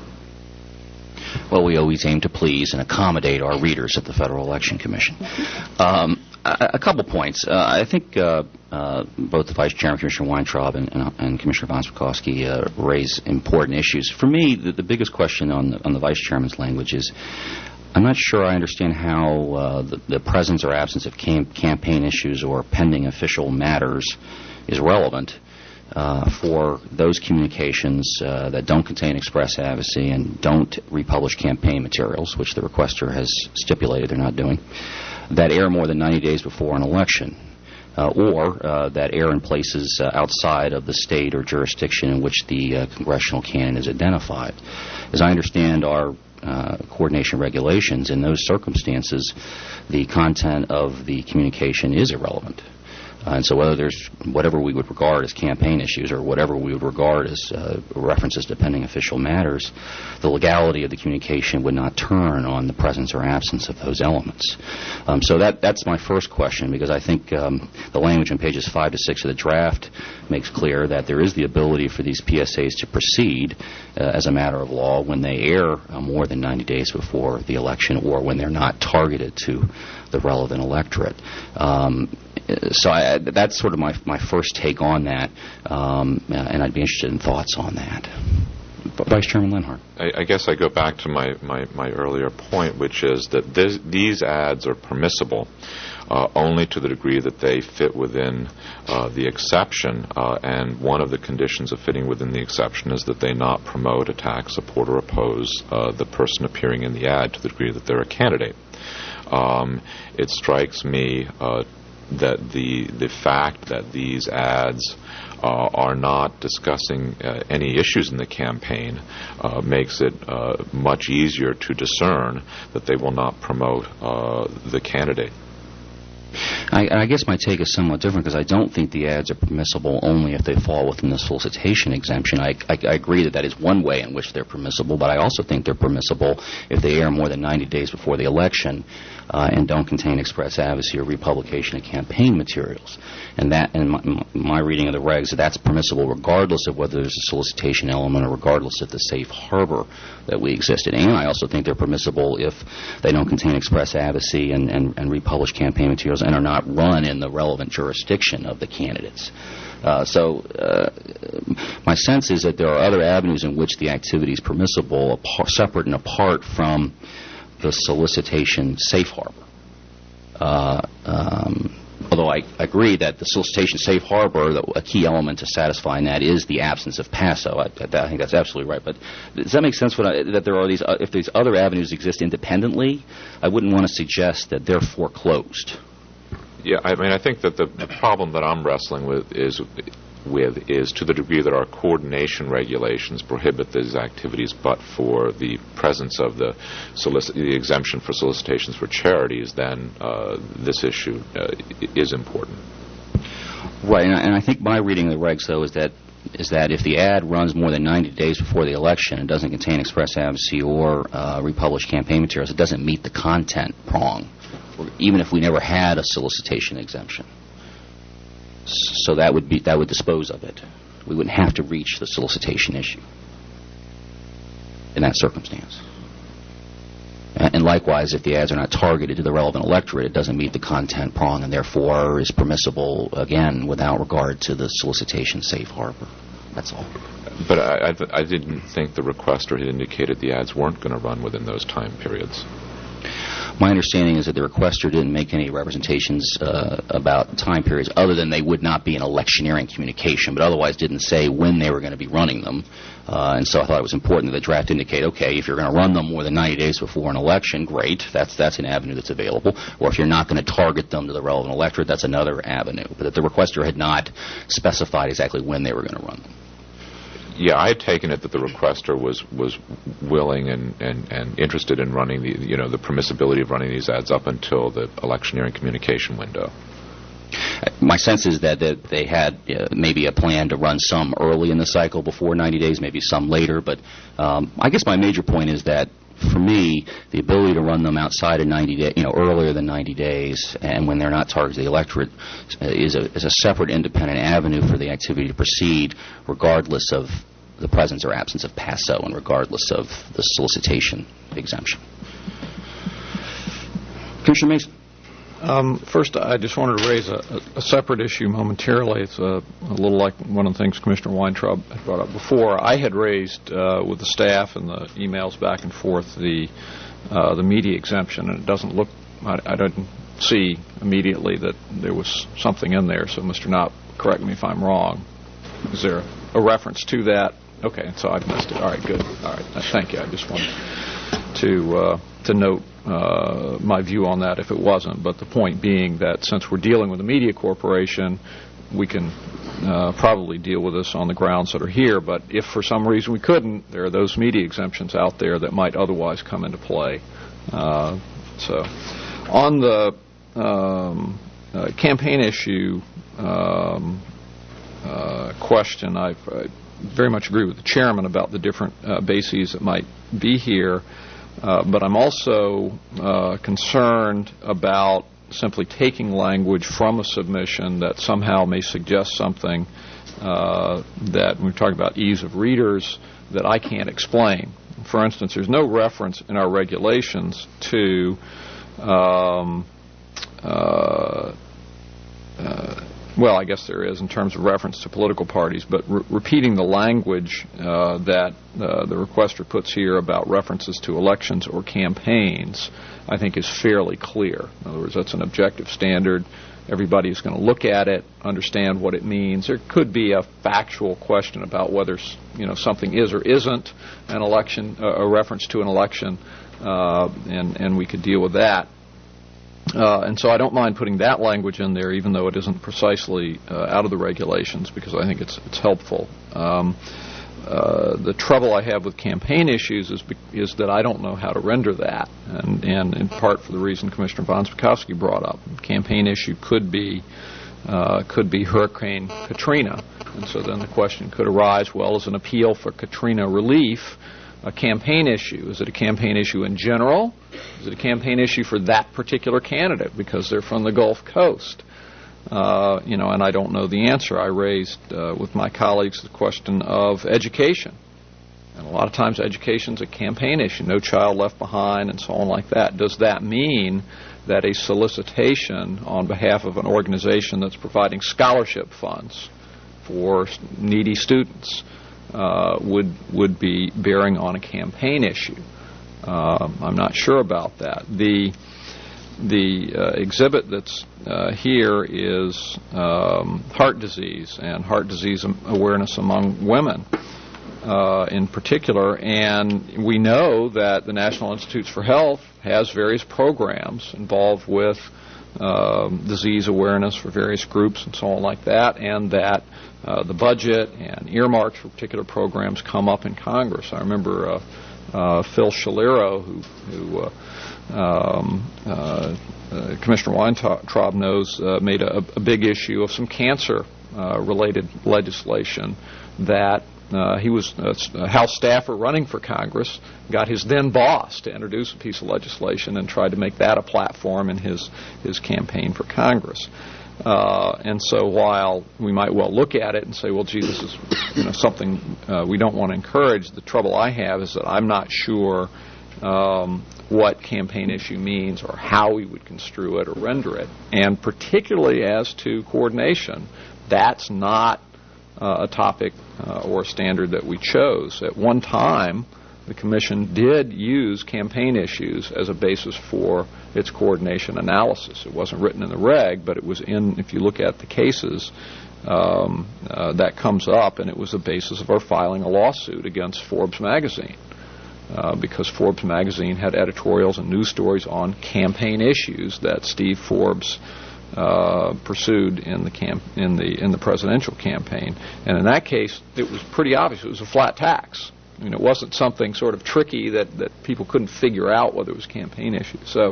Well, we always aim to please and accommodate our readers at the Federal Election Commission. Um, a, a couple points. Uh, I think uh, uh, both the Vice Chairman, Commissioner Weintraub, and, and, and Commissioner von Spakovsky uh, raise important issues. For me, the, the biggest question on the, on the Vice Chairman's language is, I'm not sure I understand how uh, the, the presence or absence of cam- campaign issues or pending official matters is relevant Uh, for those communications uh, that don't contain express advocacy and don't republish campaign materials, which the requester has stipulated they're not doing, that air more than ninety days before an election, uh, or uh, that air in places uh, outside of the state or jurisdiction in which the uh, congressional candidate is identified. As I understand our uh, coordination regulations, in those circumstances, the content of the communication is irrelevant. Uh, and so whether there's whatever we would regard as campaign issues or whatever we would regard as uh, references to pending official matters, the legality of the communication would not turn on the presence or absence of those elements. Um, so that that's my first question, because I think um, the language on pages five to six of the draft makes clear that there is the ability for these P S As to proceed uh, as a matter of law when they air uh, more than ninety days before the election, or when they're not targeted to the relevant electorate. Um, So I, that's sort of my my first take on that, um, and I'd be interested in thoughts on that. Vice Chairman Lenhart. I, I guess I go back to my, my, my earlier point, which is that this, these ads are permissible uh, only to the degree that they fit within uh, the exception, uh, and one of the conditions of fitting within the exception is that they not promote, attack, support, or oppose uh, the person appearing in the ad to the degree that they're a candidate. Um, it strikes me uh, that the the fact that these ads uh, are not discussing uh, any issues in the campaign uh, makes it uh, much easier to discern that they will not promote uh, the candidate. I, I guess my take is somewhat different, because I don't think the ads are permissible only if they fall within the solicitation exemption. I, I, I agree that that is one way in which they're permissible, but I also think they're permissible if they air more than ninety days before the election uh, and don't contain express advocacy or republication of campaign materials. And that, in my, my reading of the regs, that's permissible regardless of whether there's a solicitation element or regardless of the safe harbor that we existed. And I also think they're permissible if they don't contain express advocacy and, and, and republish campaign materials and are not run in the relevant jurisdiction of the candidates. Uh, so uh, my sense is that there are other avenues in which the activity is permissible, apart, separate and apart from the solicitation safe harbor. Uh, um, although I agree that the solicitation safe harbor, the, a key element to satisfying that is the absence of PASO. I, I think that's absolutely right. But does that make sense? When I, that there are these, uh, if these other avenues exist independently, I wouldn't want to suggest that they're foreclosed. Yeah, I mean, I think that the, the problem that I'm wrestling with is with is to the degree that our coordination regulations prohibit these activities, but for the presence of the, solic- the exemption for solicitations for charities, then uh, this issue uh, is important. Right, and I, and I think my reading of the regs, though, is that is that if the ad runs more than ninety days before the election and doesn't contain express advocacy or uh, republished campaign materials, it doesn't meet the content prong, even if we never had a solicitation exemption. So that would be that would dispose of it. We wouldn't have to reach the solicitation issue in that circumstance. And likewise, if the ads are not targeted to the relevant electorate, it doesn't meet the content prong and therefore is permissible, again, without regard to the solicitation safe harbor. That's all. But I, I, I didn't think the requester had indicated the ads weren't going to run within those time periods. My understanding is that the requester didn't make any representations uh, about time periods other than they would not be an electioneering communication, but otherwise didn't say when they were going to be running them. Uh, and so I thought it was important that the draft indicate, okay, if you're going to run them more than ninety days before an election, great, that's that's an avenue that's available. Or if you're not going to target them to the relevant electorate, that's another avenue. But that the requester had not specified exactly when they were going to run them. Yeah, I had taken it that the requester was was willing and, and, and interested in running the you know the permissibility of running these ads up until the electioneering communication window. My sense is that, that they had uh, maybe a plan to run some early in the cycle before ninety days, maybe some later. But um, I guess my major point is that for me, the ability to run them outside of ninety days, you know, earlier than ninety days, and when they're not targeted to the electorate, uh, is a is a separate, independent avenue for the activity to proceed, regardless of the presence or absence of PASO and regardless of the solicitation exemption. Commissioner Mason. Um, first, I just wanted to raise a, a, a separate issue momentarily. It's a, a little like one of the things Commissioner Weintraub had brought up before. I had raised uh, with the staff and the emails back and forth the uh, the media exemption, and it doesn't look, I, I didn't see immediately that there was something in there, so Mister Knopp, correct me if I'm wrong. Is there a reference to that? Okay, so I've missed it. All right, good. All right, thank you. I just wanted to uh, to note uh, my view on that if it wasn't. But the point being that since we're dealing with a media corporation, we can uh, probably deal with this on the grounds that are here. But if for some reason we couldn't, there are those media exemptions out there that might otherwise come into play. Uh, so on the um, uh, campaign issue um, uh, question, I've uh, very much agree with the chairman about the different uh, bases that might be here, uh, but I'm also uh, concerned about simply taking language from a submission that somehow may suggest something uh, that, when we talk about ease of readers, that I can't explain. For instance, there's no reference in our regulations to um, uh, uh, well, I guess there is in terms of reference to political parties, but re- repeating the language uh, that uh, the requester puts here about references to elections or campaigns, I think is fairly clear. In other words, that's an objective standard. Everybody is going to look at it, understand what it means. There could be a factual question about whether you know something is or isn't an election, uh, a reference to an election, uh, and and we could deal with that. Uh, and so I don't mind putting that language in there, even though it isn't precisely uh, out of the regulations, because I think it's it's helpful. Um, uh, the trouble I have with campaign issues is be- is that I don't know how to render that, and, and in part for the reason Commissioner von Spakovsky brought up. Campaign issue could be uh, could be Hurricane Katrina, and so then the question could arise: well, is an appeal for Katrina relief a campaign issue? Is it a campaign issue in general? Is it a campaign issue for that particular candidate because they're from the Gulf Coast? Uh, you know, and I don't know the answer. I raised uh, with my colleagues the question of education. And a lot of times education's a campaign issue, no child left behind and so on like that. Does that mean that a solicitation on behalf of an organization that's providing scholarship funds for needy students Uh, would would be bearing on a campaign issue? Uh, I'm not sure about that. The the uh, exhibit that's uh, here is um, heart disease and heart disease awareness among women uh, in particular. And we know that the National Institutes for Health has various programs involved with um, disease awareness for various groups and so on like that, and that uh, the budget and earmarks for particular programs come up in Congress. I remember uh, uh, Phil Shalero, who, who uh, um, uh, uh, Commissioner Weintraub knows, uh, made a, a big issue of some cancer-related uh, legislation that Uh, he was a House staffer running for Congress, got his then boss to introduce a piece of legislation and tried to make that a platform in his, his campaign for Congress. Uh, and so while we might well look at it and say, well, gee, this is you know, something uh, we don't want to encourage, the trouble I have is that I'm not sure um, what campaign issue means or how we would construe it or render it. And particularly as to coordination, that's not Uh, a topic uh, or a standard that we chose. At one time, the Commission did use campaign issues as a basis for its coordination analysis. It wasn't written in the reg, but it was in, if you look at the cases, um, uh, that comes up, and it was the basis of our filing a lawsuit against Forbes magazine. Uh, because Forbes magazine had editorials and news stories on campaign issues that Steve Forbes Uh, pursued in the camp in the in the presidential campaign, and in that case, it was pretty obvious it was a flat tax. I mean, it wasn't something sort of tricky that, that people couldn't figure out whether it was a campaign issue. So,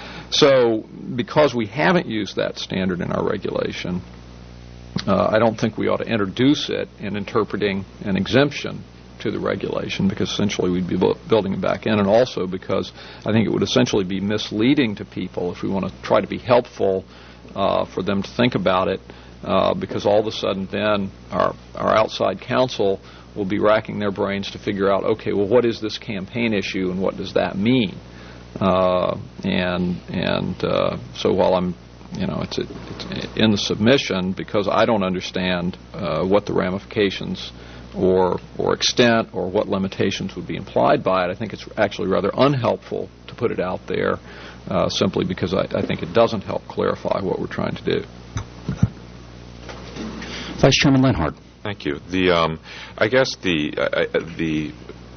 so because we haven't used that standard in our regulation, uh, I don't think we ought to introduce it in interpreting an exemption to the regulation, because essentially we'd be bu- building it back in, and also because I think it would essentially be misleading to people if we want to try to be helpful uh, for them to think about it, uh, because all of a sudden then our, our outside counsel will be racking their brains to figure out, okay, well, what is this campaign issue and what does that mean? Uh, and and uh, so while I'm You know, it's, it's in the submission, because I don't understand uh, what the ramifications or or extent or what limitations would be implied by it. I think it's actually rather unhelpful to put it out there, uh, simply because I, I think it doesn't help clarify what we're trying to do. Vice Chairman Lenhart. Thank you. The um, I guess the uh, the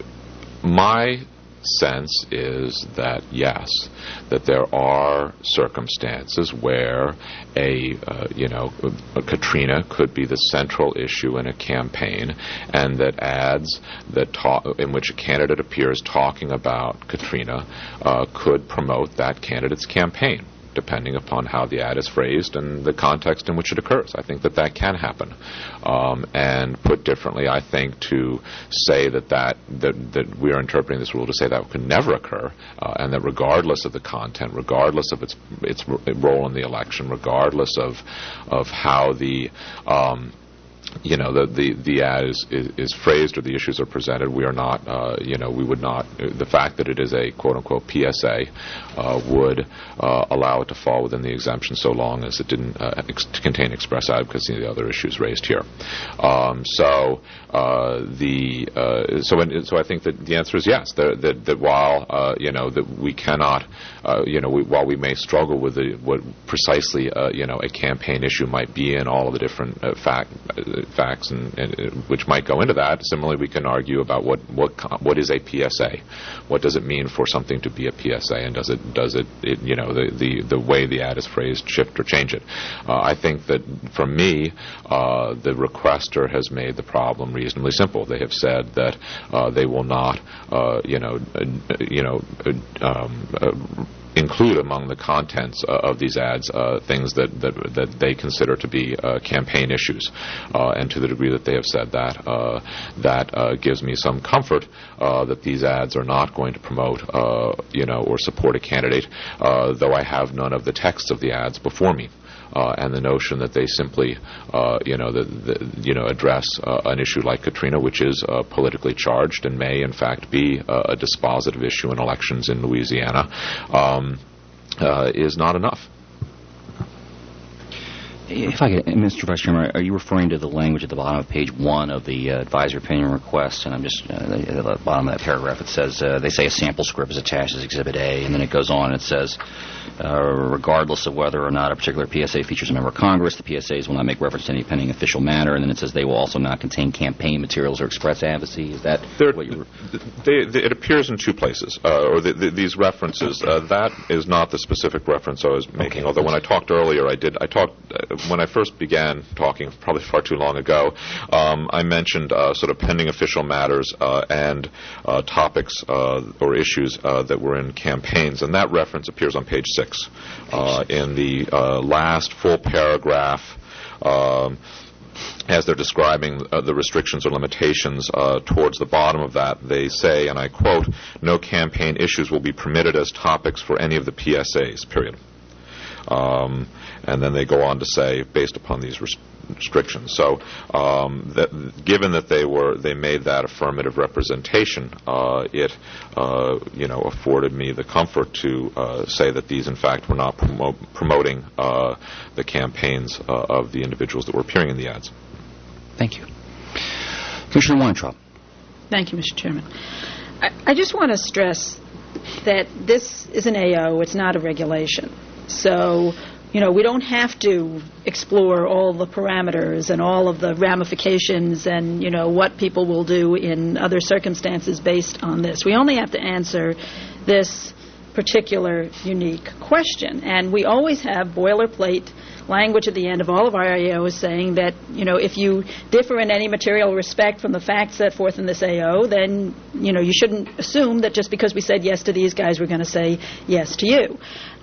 my sense is that yes, that there are circumstances where a uh, you know a Katrina could be the central issue in a campaign, and that ads that talk, in which a candidate appears talking about Katrina uh, could promote that candidate's campaign, depending upon how the ad is phrased and the context in which it occurs. I think that that can happen. Um, and put differently, I think to say that, that, that, that we are interpreting this rule to say that could never occur, uh, and that regardless of the content, regardless of its its role in the election, regardless of, of how the um, you know, the, the, the ad is, is, is phrased or the issues are presented, we are not, uh, you know, we would not, the fact that it is a quote-unquote P S A uh, would uh, allow it to fall within the exemption so long as it didn't uh, ex- contain express advocacy of the other issues raised here. Um, so uh, the uh, so in, so I think that the answer is yes, that, that, that while, uh, you know, that we cannot, uh, you know, we, while we may struggle with the, what precisely, uh, you know, a campaign issue might be in all of the different uh, fact facts and, and uh, which might go into that. Similarly, we can argue about what what what is a P S A. What does it mean for something to be a P S A, and does it does it, it you know the, the the way the ad is phrased shift or change it? Uh, I think that for me, uh, the requester has made the problem reasonably simple. They have said that uh, they will not uh, you know uh, you know uh, um, uh, include among the contents uh, of these ads uh, things that, that that they consider to be uh, campaign issues, uh, and to the degree that they have said that, uh, that uh, gives me some comfort uh, that these ads are not going to promote, uh, you know, or support a candidate, uh, though I have none of the texts of the ads before me. Uh, and the notion that they simply, uh, you know, the, the, you know, address uh, an issue like Katrina, which is uh, politically charged and may, in fact, be uh, a dispositive issue in elections in Louisiana, um, uh, is not enough. If I could, Mister Vice Chairman, are you referring to the language at the bottom of page one of the uh, advisory opinion request? And I'm just uh, at the bottom of that paragraph. It says uh, they say a sample script is attached as Exhibit A, and then it goes on and it says, uh, regardless of whether or not a particular P S A features a member of Congress, the P S As will not make reference to any pending official matter. And then it says they will also not contain campaign materials or express advocacy. Is that They're, what you? they, they, it appears in two places, uh, or the, the, these references. Uh, that is not the specific reference I was making. Okay. Although when I talked earlier, I did. I talked uh, when I first began talking, probably far too long ago. Um, I mentioned uh, sort of pending official matters uh, and uh, topics uh, or issues uh, that were in campaigns, and that reference appears on page six uh, in the uh, last full paragraph. Um, As they're describing uh, the restrictions or limitations uh, towards the bottom of that, they say, and I quote, "No campaign issues will be permitted as topics for any of the P S As," period. Um, and then they go on to say, based upon these res- restrictions. So, um, that, given that they were, they made that affirmative representation, uh, it, uh, you know, afforded me the comfort to uh, say that these, in fact, were not promo- promoting uh, the campaigns uh, of the individuals that were appearing in the ads. Thank you, Commissioner Weintraub. Thank you, Mister Chairman. I, I just want to stress that this is an A O. It's not a regulation. So, you know, we don't have to explore all the parameters and all of the ramifications and, you know, what people will do in other circumstances based on this. We only have to answer this particular unique question. And we always have boilerplate language at the end of all of our A Os saying that, you know, if you differ in any material respect from the facts set forth in this A O, then, you know, you shouldn't assume that just because we said yes to these guys, we're going to say yes to you.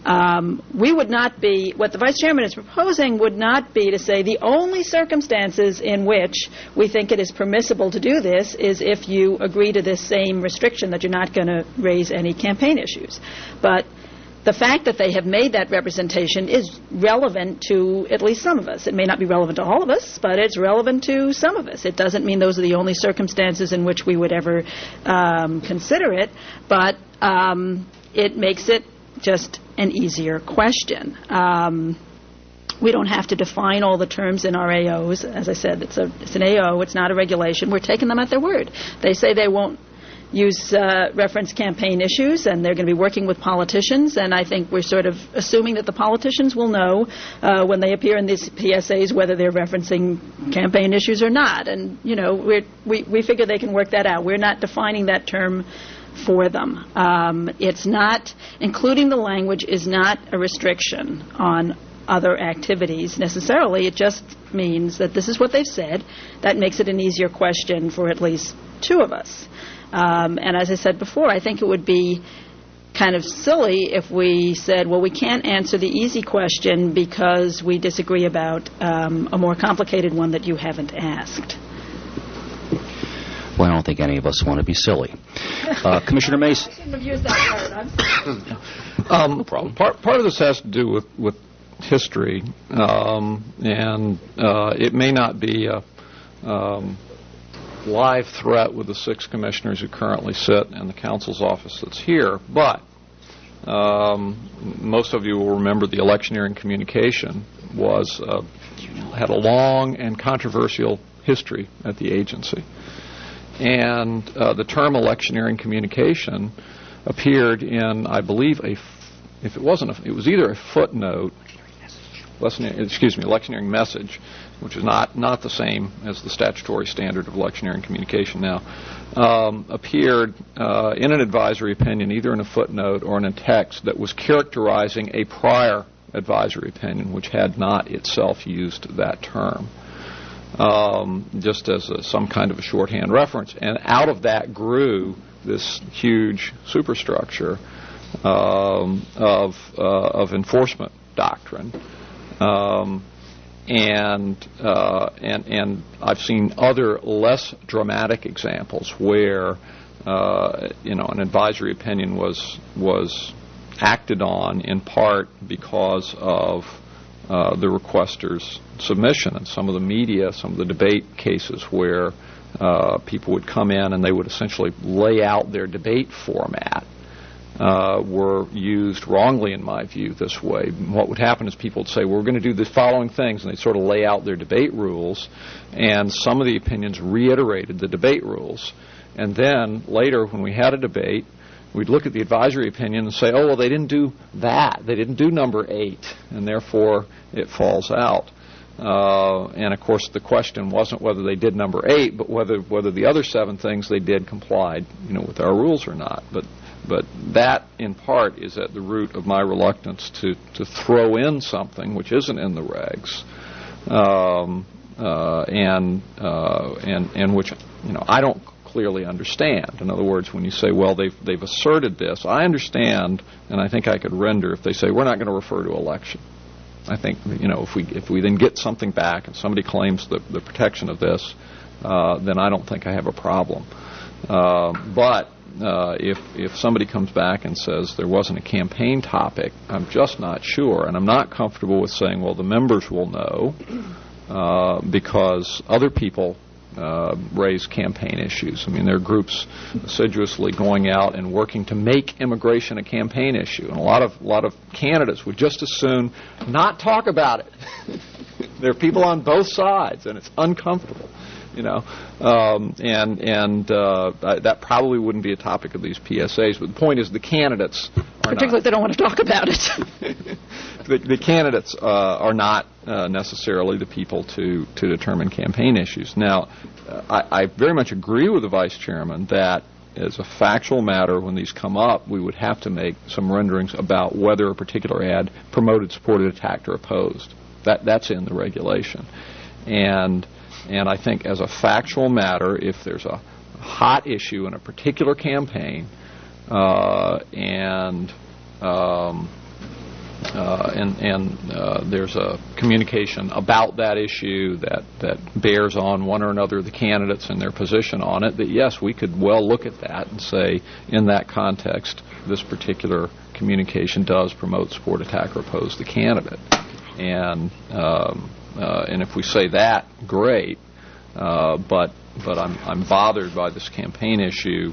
Um, we would not be, what the Vice Chairman is proposing would not be to say the only circumstances in which we think it is permissible to do this is if you agree to this same restriction that you're not going to raise any campaign issues. But the fact that they have made that representation is relevant to at least some of us. It may not be relevant to all of us, but it's relevant to some of us. It doesn't mean those are the only circumstances in which we would ever um, consider it, but um, it makes it just an easier question. Um, we don't have to define all the terms in our A Os. As I said, it's, a, it's an A O. It's not a regulation. We're taking them at their word. They say they won't use uh, reference campaign issues, and they're going to be working with politicians, and I think we're sort of assuming that the politicians will know uh, when they appear in these P S As whether they're referencing campaign issues or not. And, you know, we're, we, we figure they can work that out. We're not defining that term for them. Um, it's not, including the language is not a restriction on other activities necessarily. It just means that this is what they've said. That makes it an easier question for at least two of us. Um, and as I said before, I think it would be kind of silly if we said, well, we can't answer the easy question because we disagree about um, a more complicated one that you haven't asked. Well, I don't think any of us want to be silly. Uh, Commissioner Mason. I shouldn't have used that word. I'm sorry. um, no problem. Part, part of this has to do with, with history, um, and uh, it may not be a um, live threat with the six commissioners who currently sit in the council's office that's here, but um, most of you will remember the electioneering communication was uh, had a long and controversial history at the agency. And uh, the term electioneering communication appeared in, I believe, a f- if it wasn't, a, it was either a footnote, excuse me, electioneering message, which is not, not the same as the statutory standard of electioneering communication now, um, appeared uh, in an advisory opinion, either in a footnote or in a text that was characterizing a prior advisory opinion, which had not itself used that term. Um, just as a, some kind of a shorthand reference. And out of that grew this huge superstructure um, of, uh, of enforcement doctrine. Um, and, uh, and, and I've seen other less dramatic examples where uh, you know, an advisory opinion was, was acted on in part because of Uh, the requester's submission, and some of the media, some of the debate cases where uh, people would come in and they would essentially lay out their debate format uh, were used wrongly, in my view, this way. What would happen is people would say, well, we're going to do the following things, and they'd sort of lay out their debate rules, and some of the opinions reiterated the debate rules. And then later, when we had a debate, we'd look at the advisory opinion and say, oh, well, they didn't do that. They didn't do number eight, and therefore it falls out. Uh, and, of course, the question wasn't whether they did number eight, but whether whether the other seven things they did complied, you know, with our rules or not. But but that, in part, is at the root of my reluctance to, to throw in something which isn't in the regs, um, uh, and uh, and and which, you know, I don't clearly understand. In other words, when you say, well, they've they've asserted this, I understand, and I think I could render if they say we're not going to refer to election. I think, you know, if we if we then get something back and somebody claims the, the protection of this, uh, then I don't think I have a problem. Uh, but uh, if if somebody comes back and says there wasn't a campaign topic, I'm just not sure, and I'm not comfortable with saying, well, the members will know uh, because other people Uh, raise campaign issues. I mean, there are groups assiduously going out and working to make immigration a campaign issue, and a lot of a lot of candidates would just as soon not talk about it. There are people on both sides, and it's uncomfortable, you know. Um, and and uh, that probably wouldn't be a topic of these P S As. But the point is, the candidates are particularly not. if they don't want to talk about it. The, the candidates uh, are not uh, necessarily the people to, to determine campaign issues. Now, uh, I, I very much agree with the Vice Chairman that as a factual matter, when these come up, we would have to make some renderings about whether a particular ad promoted, supported, attacked, or opposed. That that's in the regulation. And and I think as a factual matter, if there's a hot issue in a particular campaign uh, and um, Uh, and and uh, there's a communication about that issue that, that bears on one or another of the candidates and their position on it, that yes, we could well look at that and say, in that context, this particular communication does promote, support, attack, or oppose the candidate. And um, uh, and if we say that, great. Uh, but but I'm I'm bothered by this campaign issue,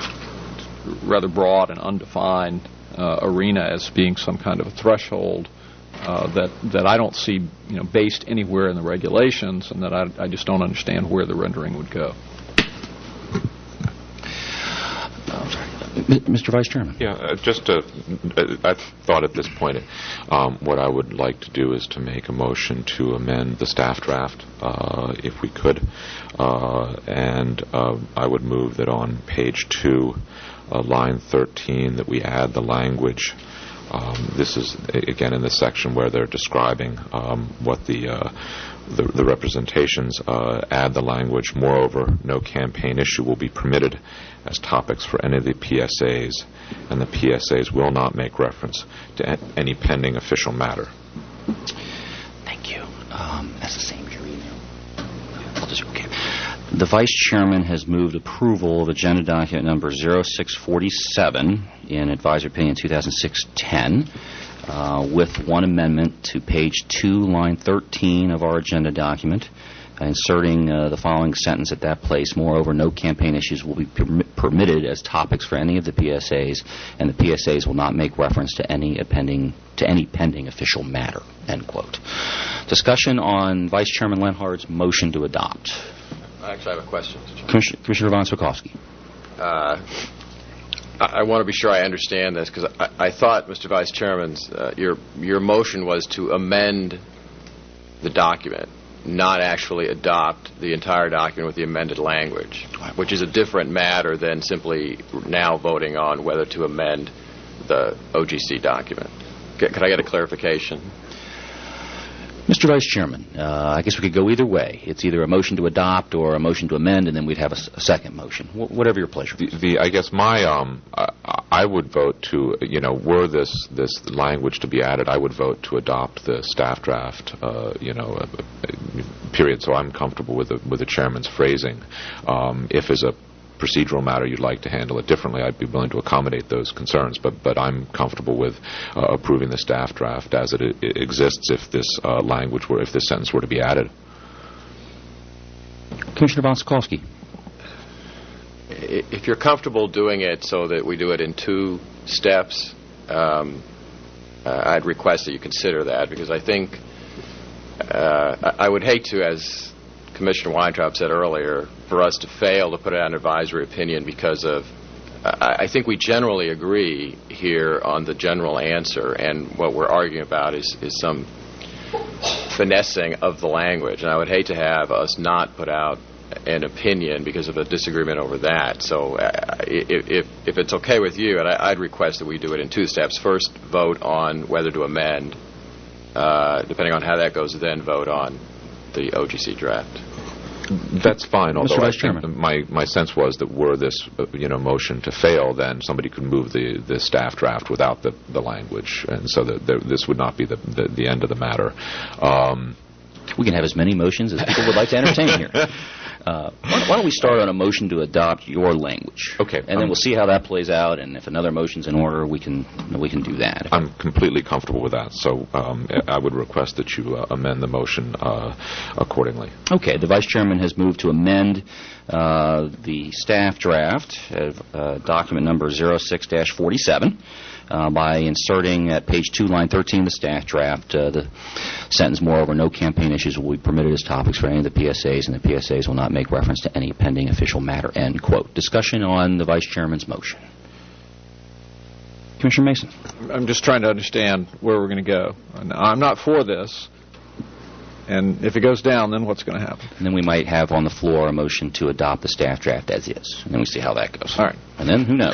rather broad and undefined Uh, arena, as being some kind of a threshold uh, that that I don't see, you know, based anywhere in the regulations, and that I, I just don't understand where the rendering would go. Oh, sorry. Mister Vice Chairman. Yeah, uh, just to, uh, I thought at this point, um, what I would like to do is to make a motion to amend the staff draft, uh, if we could, uh, and uh, I would move that on page two, Uh, line thirteen, that we add the language. Um, this is, again, in the section where they're describing um, what the, uh, the the representations uh, add the language. Moreover, no campaign issue will be permitted as topics for any of the P S As, and the P S As will not make reference to a- any pending official matter. Thank you. Um, that's the same as your email. I'll just, okay. The Vice Chairman has moved approval of agenda document number zero six forty-seven in Advisory Opinion two thousand six ten uh, with one amendment to page two, line thirteen of our agenda document, inserting uh, the following sentence at that place. Moreover, no campaign issues will be perm- permitted as topics for any of the P S As, and the P S As will not make reference to any pending to any pending official matter, end quote. Discussion on Vice Chairman Lenhard's motion to adopt. Actually, I have a question. Commissioner, Commissioner Von Sokowski. Uh, I, I want to be sure I understand this, because I, I thought, Mister Vice Chairman, uh, your your motion was to amend the document, not actually adopt the entire document with the amended language, which is a different matter than simply now voting on whether to amend the O G C document. C- could I get a clarification? Mister Vice Chairman, uh, I guess we could go either way. It's either a motion to adopt or a motion to amend, and then we'd have a, s- a second motion. Wh- whatever your pleasure. The, the I guess my um I, I would vote to, you know, were this this language to be added, I would vote to adopt the staff draft, uh, you know, uh, period. So I'm comfortable with the with the chairman's phrasing. Um, if as a procedural matter you'd like to handle it differently, I'd be willing to accommodate those concerns, but but I'm comfortable with uh, approving the staff draft as it, it exists if this uh, language were, if this sentence were to be added. Commissioner Von Sokowski. If you're comfortable doing it so that we do it in two steps, um, uh, I'd request that you consider that, because I think uh, I would hate to, as Commissioner Weintraub said earlier, for us to fail to put out an advisory opinion because of, I, I think we generally agree here on the general answer, and what we're arguing about is, is some finessing of the language, and I would hate to have us not put out an opinion because of a disagreement over that. So uh, if, if, if it's okay with you, and I, I'd request that we do it in two steps. First, vote on whether to amend. Uh, depending on how that goes, then vote on the O G C draft. That's fine. Although Mister Vice I Chairman. think my my sense was that were this uh, you know motion to fail, then somebody could move the, the staff draft without the, the language, and so that there, this would not be the, the the end of the matter. Um, We can have as many motions as people would like to entertain here. Uh, why, why don't we start on a motion to adopt your language? Okay. And then um, we'll see how that plays out, and if another motion's in order, we can we can do that. I'm completely comfortable with that. So um, I would request that you uh, amend the motion uh, accordingly. Okay. The Vice Chairman has moved to amend uh, the staff draft of uh, document number zero six dash forty-seven. Uh, by inserting at page two, line thirteen, the staff draft, uh, the sentence, moreover, no campaign issues will be permitted as topics for any of the P S As, and the P S As will not make reference to any pending official matter, end quote. Discussion on the Vice Chairman's motion. Commissioner Mason. I'm just trying to understand where we're going to go. I'm not for this, and if it goes down, then what's going to happen? And then we might have on the floor a motion to adopt the staff draft as is, and then we see how that goes. All right. And then, who knows?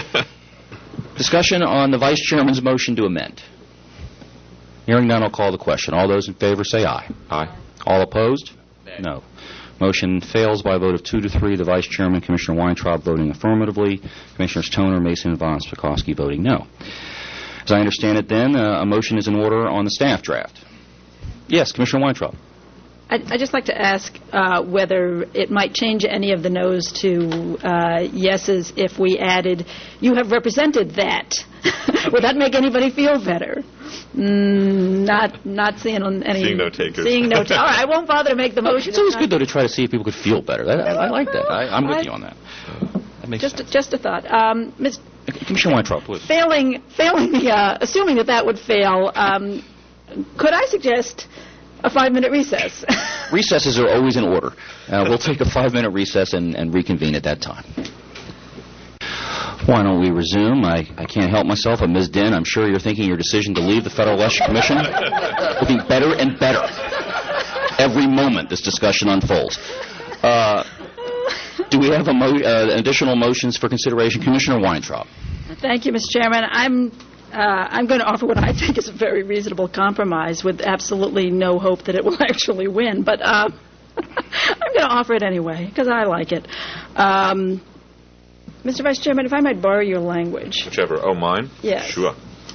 Discussion on the Vice Chairman's motion to amend. Hearing none, I'll call the question. All those in favor say aye. Aye. All opposed? No. Motion fails by a vote of two to three. The Vice Chairman, Commissioner Weintraub, voting affirmatively. Commissioners Toner, Mason, and Von Spakovsky voting no. As I understand it, then, uh, a motion is in order on the staff draft. Yes, Commissioner Weintraub. I'd, I'd just like to ask uh, whether it might change any of the no's to uh, yeses if we added, you have represented that. Would that make anybody feel better? Mm, not not seeing any... Seeing no takers. Seeing no takers. All right, I won't bother to make the motion. It's always good, though, to try to see if people could feel better. I, I, I like that. I, I'm with I, you on that. That makes just, sense. just a thought. Um, Miz Commissioner Weintraub, please. Failing, failing the, uh, assuming that that would fail, um, could I suggest a five-minute recess? Recesses are always in order. Uh, we'll take a five-minute recess and, and reconvene at that time. Why don't we resume? I, I can't help myself. But Miz Dinh, I'm sure you're thinking your decision to leave the Federal Election Commission looking better and better every moment this discussion unfolds. Uh, do we have a mo- uh, additional motions for consideration? Commissioner Weintraub. Thank you, Mister Chairman. I'm uh, I'm going to offer what I think is a very reasonable compromise with absolutely no hope that it will actually win. But uh, I'm going to offer it anyway because I like it. Um, Mister Vice Chairman, if I might borrow your language. Whichever. Oh, mine? Yes. Sure.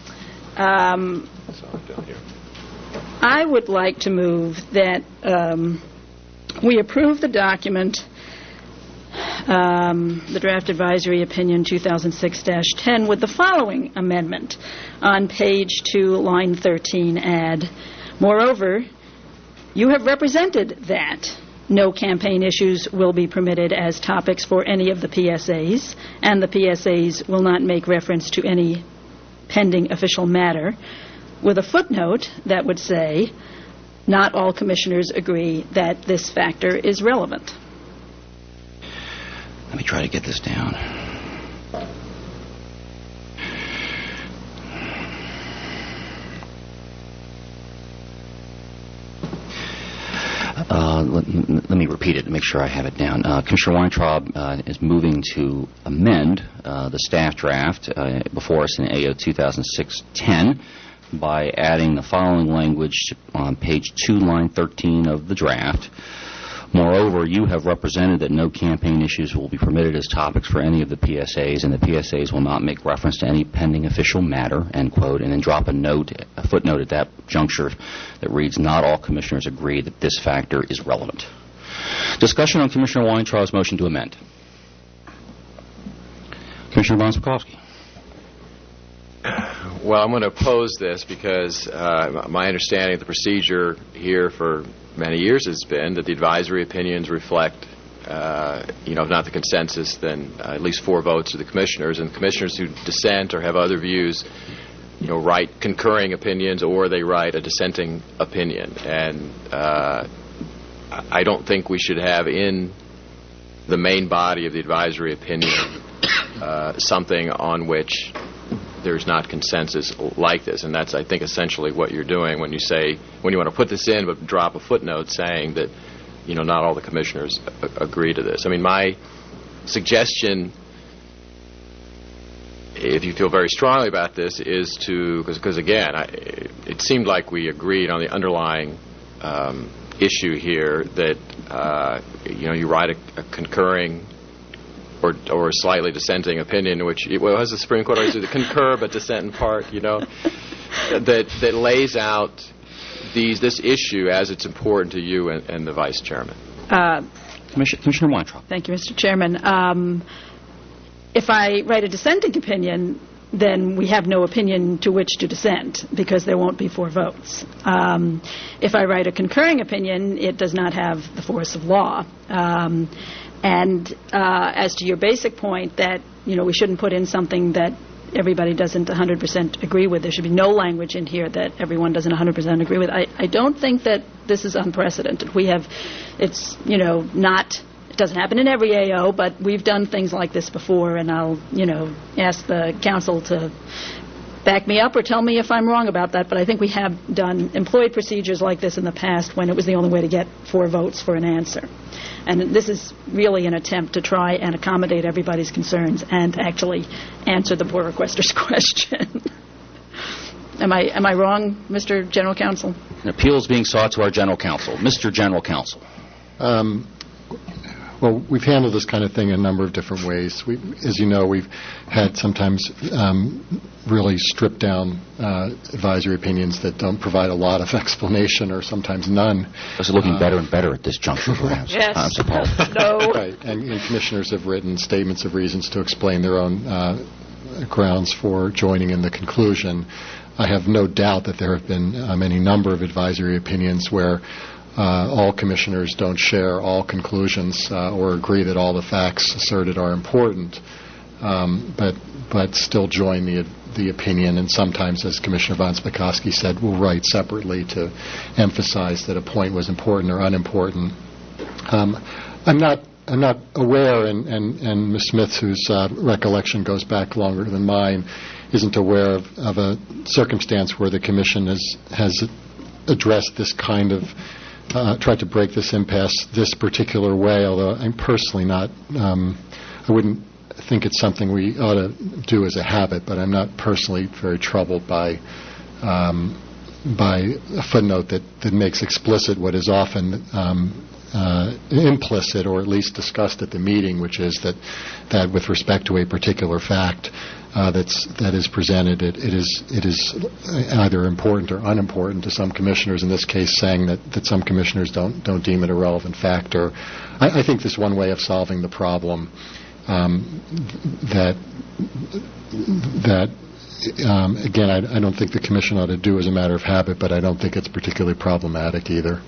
Um, So I'm down here. I would like to move that um, we approve the document, um, the Draft Advisory Opinion two thousand six dash ten, with the following amendment on page two, line thirteen, add, moreover, you have represented that no campaign issues will be permitted as topics for any of the P S As, and the P S As will not make reference to any pending official matter, with a footnote that would say, not all commissioners agree that this factor is relevant. Let me try to get this down. Uh, let, let me repeat it to make sure I have it down. Uh, Commissioner Weintraub uh, is moving to amend uh, the staff draft uh, before us in A O two thousand six ten by adding the following language on page two, line thirteen of the draft. Moreover, you have represented that no campaign issues will be permitted as topics for any of the P S As, and the P S As will not make reference to any pending official matter, end quote, and then drop a note, a footnote at that juncture that reads, not all commissioners agree that this factor is relevant. Discussion on Commissioner Weintraub's motion to amend. Commissioner Von Spakovsky. Well, I'm going to oppose this because uh, my understanding of the procedure here for many years has been that the advisory opinions reflect uh, you know, if not the consensus, then uh, at least four votes of the commissioners. And commissioners who dissent or have other views, you know, write concurring opinions or they write a dissenting opinion. And uh, I don't think we should have in the main body of the advisory opinion uh, something on which there's not consensus like this. And that's, I think, essentially what you're doing when you say, when you want to put this in but drop a footnote saying that, you know, not all the commissioners a- agree to this. I mean, my suggestion, if you feel very strongly about this, is to, because again, I, it seemed like we agreed on the underlying um, issue here that, uh, you know, you write a, a concurring or or a slightly dissenting opinion, which, well, has the Supreme Court always said, concur but dissent in part, you know, that that lays out these this issue as it's important to you and, and the Vice Chairman. Uh, Commissioner, Commissioner Weintraub. Thank you, Mister Chairman. Um, if I write a dissenting opinion, then we have no opinion to which to dissent because there won't be four votes. Um, if I write a concurring opinion, it does not have the force of law. Um, and uh, as to your basic point that, you know, we shouldn't put in something that everybody doesn't one hundred percent agree with. There should be no language in here that everyone doesn't one hundred percent agree with. I, I don't think that this is unprecedented. We have, it's, you know, not, it doesn't happen in every A O, but we've done things like this before, and I'll, you know, ask the council to back me up or tell me if I'm wrong about that, but I think we have done employed procedures like this in the past when it was the only way to get four votes for an answer. And this is really an attempt to try and accommodate everybody's concerns and actually answer the board requester's question. Am I am I wrong, Mister General Counsel? An appeal is being sought to our General Counsel. Mister General Counsel. Um, well, we've handled this kind of thing in a number of different ways. We, as you know, we've had sometimes um, really stripped down uh, advisory opinions that don't provide a lot of explanation or sometimes none. This is looking uh, better and better at this juncture, perhaps. Yes. I'm suppose. No. Right. And, and commissioners have written statements of reasons to explain their own uh, grounds for joining in the conclusion. I have no doubt that there have been um, any number of advisory opinions where Uh, all commissioners don't share all conclusions uh, or agree that all the facts asserted are important, um, but but still join the the opinion. And sometimes, as Commissioner von Spakovsky said, we'll write separately to emphasize that a point was important or unimportant. Um, I'm not I'm not aware, and and, and Miz Smith, whose uh, recollection goes back longer than mine, isn't aware of, of a circumstance where the Commission has has addressed this kind of Uh, tried to break this impasse this particular way, although I'm personally not, um, I wouldn't think it's something we ought to do as a habit, but I'm not personally very troubled by um, by a footnote that, that makes explicit what is often um, uh, implicit or at least discussed at the meeting, which is that, that with respect to a particular fact Uh, that's that is presented. It, it is it is either important or unimportant to some commissioners. In this case, saying that, that some commissioners don't don't deem it a relevant factor. I, I think this one way of solving the problem um, that that um, again I, I don't think the commission ought to do as a matter of habit, but I don't think it's particularly problematic either.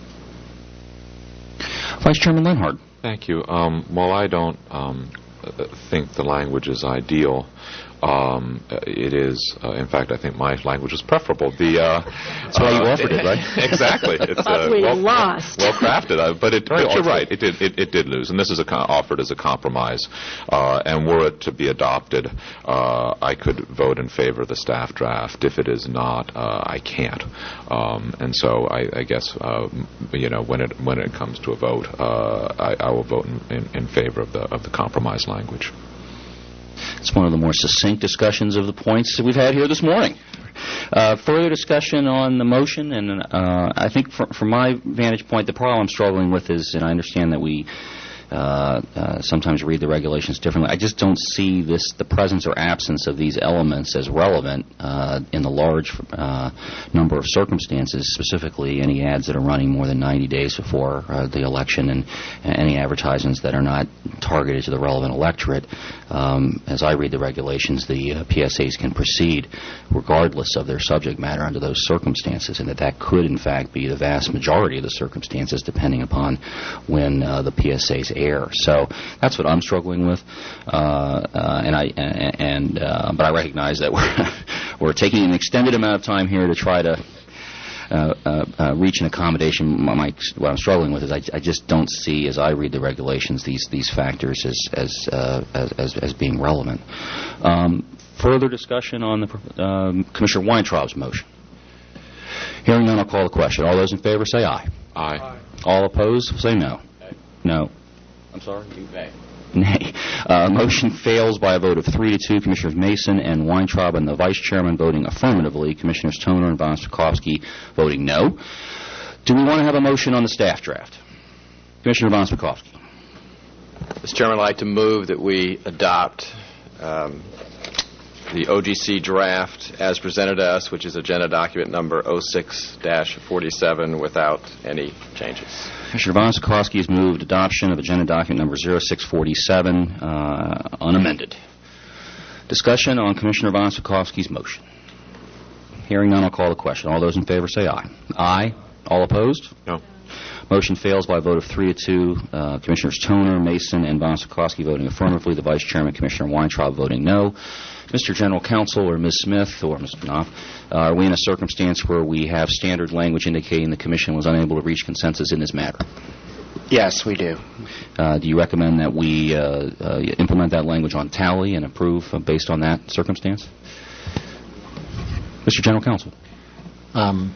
Vice Chairman Lenhard. Thank you. Um, while I don't um, think the language is ideal, Um, it is, uh, in fact, I think my language is preferable. The uh, That's why uh, you offered it, right? Exactly. It's uh, we well, lost. well crafted. Uh, but it, but you're right. It did. It, it did lose, and this is a con- offered as a compromise. Uh, and were it to be adopted, uh, I could vote in favor of the staff draft. If it is not, uh, I can't. Um, and so I, I guess uh, you know when it when it comes to a vote, uh, I, I will vote in, in, in favor of the of the compromise language. It's one of the more succinct discussions of the points that we've had here this morning. Uh, further discussion on the motion, and uh, I think fr- from my vantage point, the problem I'm struggling with is, and I understand that we uh, uh, sometimes read the regulations differently, I just don't see this, the presence or absence of these elements as relevant uh, in the large uh, number of circumstances, specifically any ads that are running more than ninety days before uh, the election and, and any advertisements that are not targeted to the relevant electorate. Um, as I read the regulations, the uh, P S As can proceed regardless of their subject matter under those circumstances, and that that could, in fact, be the vast majority of the circumstances, depending upon when uh, the P S As air. So that's what I'm struggling with, uh, uh, and I and, and uh, but I recognize that we're we're taking an extended amount of time here to try to uh, uh, uh, reach an accommodation. My, what I'm struggling with is I, I just don't see, as I read the regulations, these these factors as as uh, as, as, as being relevant. Um, further discussion on the um, Commissioner Weintraub's motion. Hearing none, I'll call the question. All those in favor say aye. Aye. Aye. All opposed say no. Nay. No. I'm sorry? You nay. Nay. Uh, motion fails by a vote of three to two. Commissioners Mason and Weintraub and the Vice Chairman voting affirmatively. Commissioners Toner and von Spakovsky voting no. Do we want to have a motion on the staff draft? Commissioner von Spakovsky. Mister Chairman, I'd like to move that we adopt um, the O G C draft as presented to us, which is agenda document number oh six dash forty-seven, without any changes. Commissioner von Spakovsky has moved adoption of agenda document number oh six forty-seven, uh, unamended. Discussion on Commissioner von Spakovsky's motion. Hearing none, I'll call the question. All those in favor say aye. Aye. All opposed? No. Motion fails by a vote of three to two. Uh, Commissioners Toner, Mason, and von Spakovsky voting affirmatively. The Vice Chairman, Commissioner Weintraub, voting no. Mister General Counsel or Miz Smith or Mister Knopf, uh, are we in a circumstance where we have standard language indicating the Commission was unable to reach consensus in this matter? Yes, we do. Uh, do you recommend that we uh, uh, implement that language on tally and approve uh, based on that circumstance? Mister General Counsel. Um,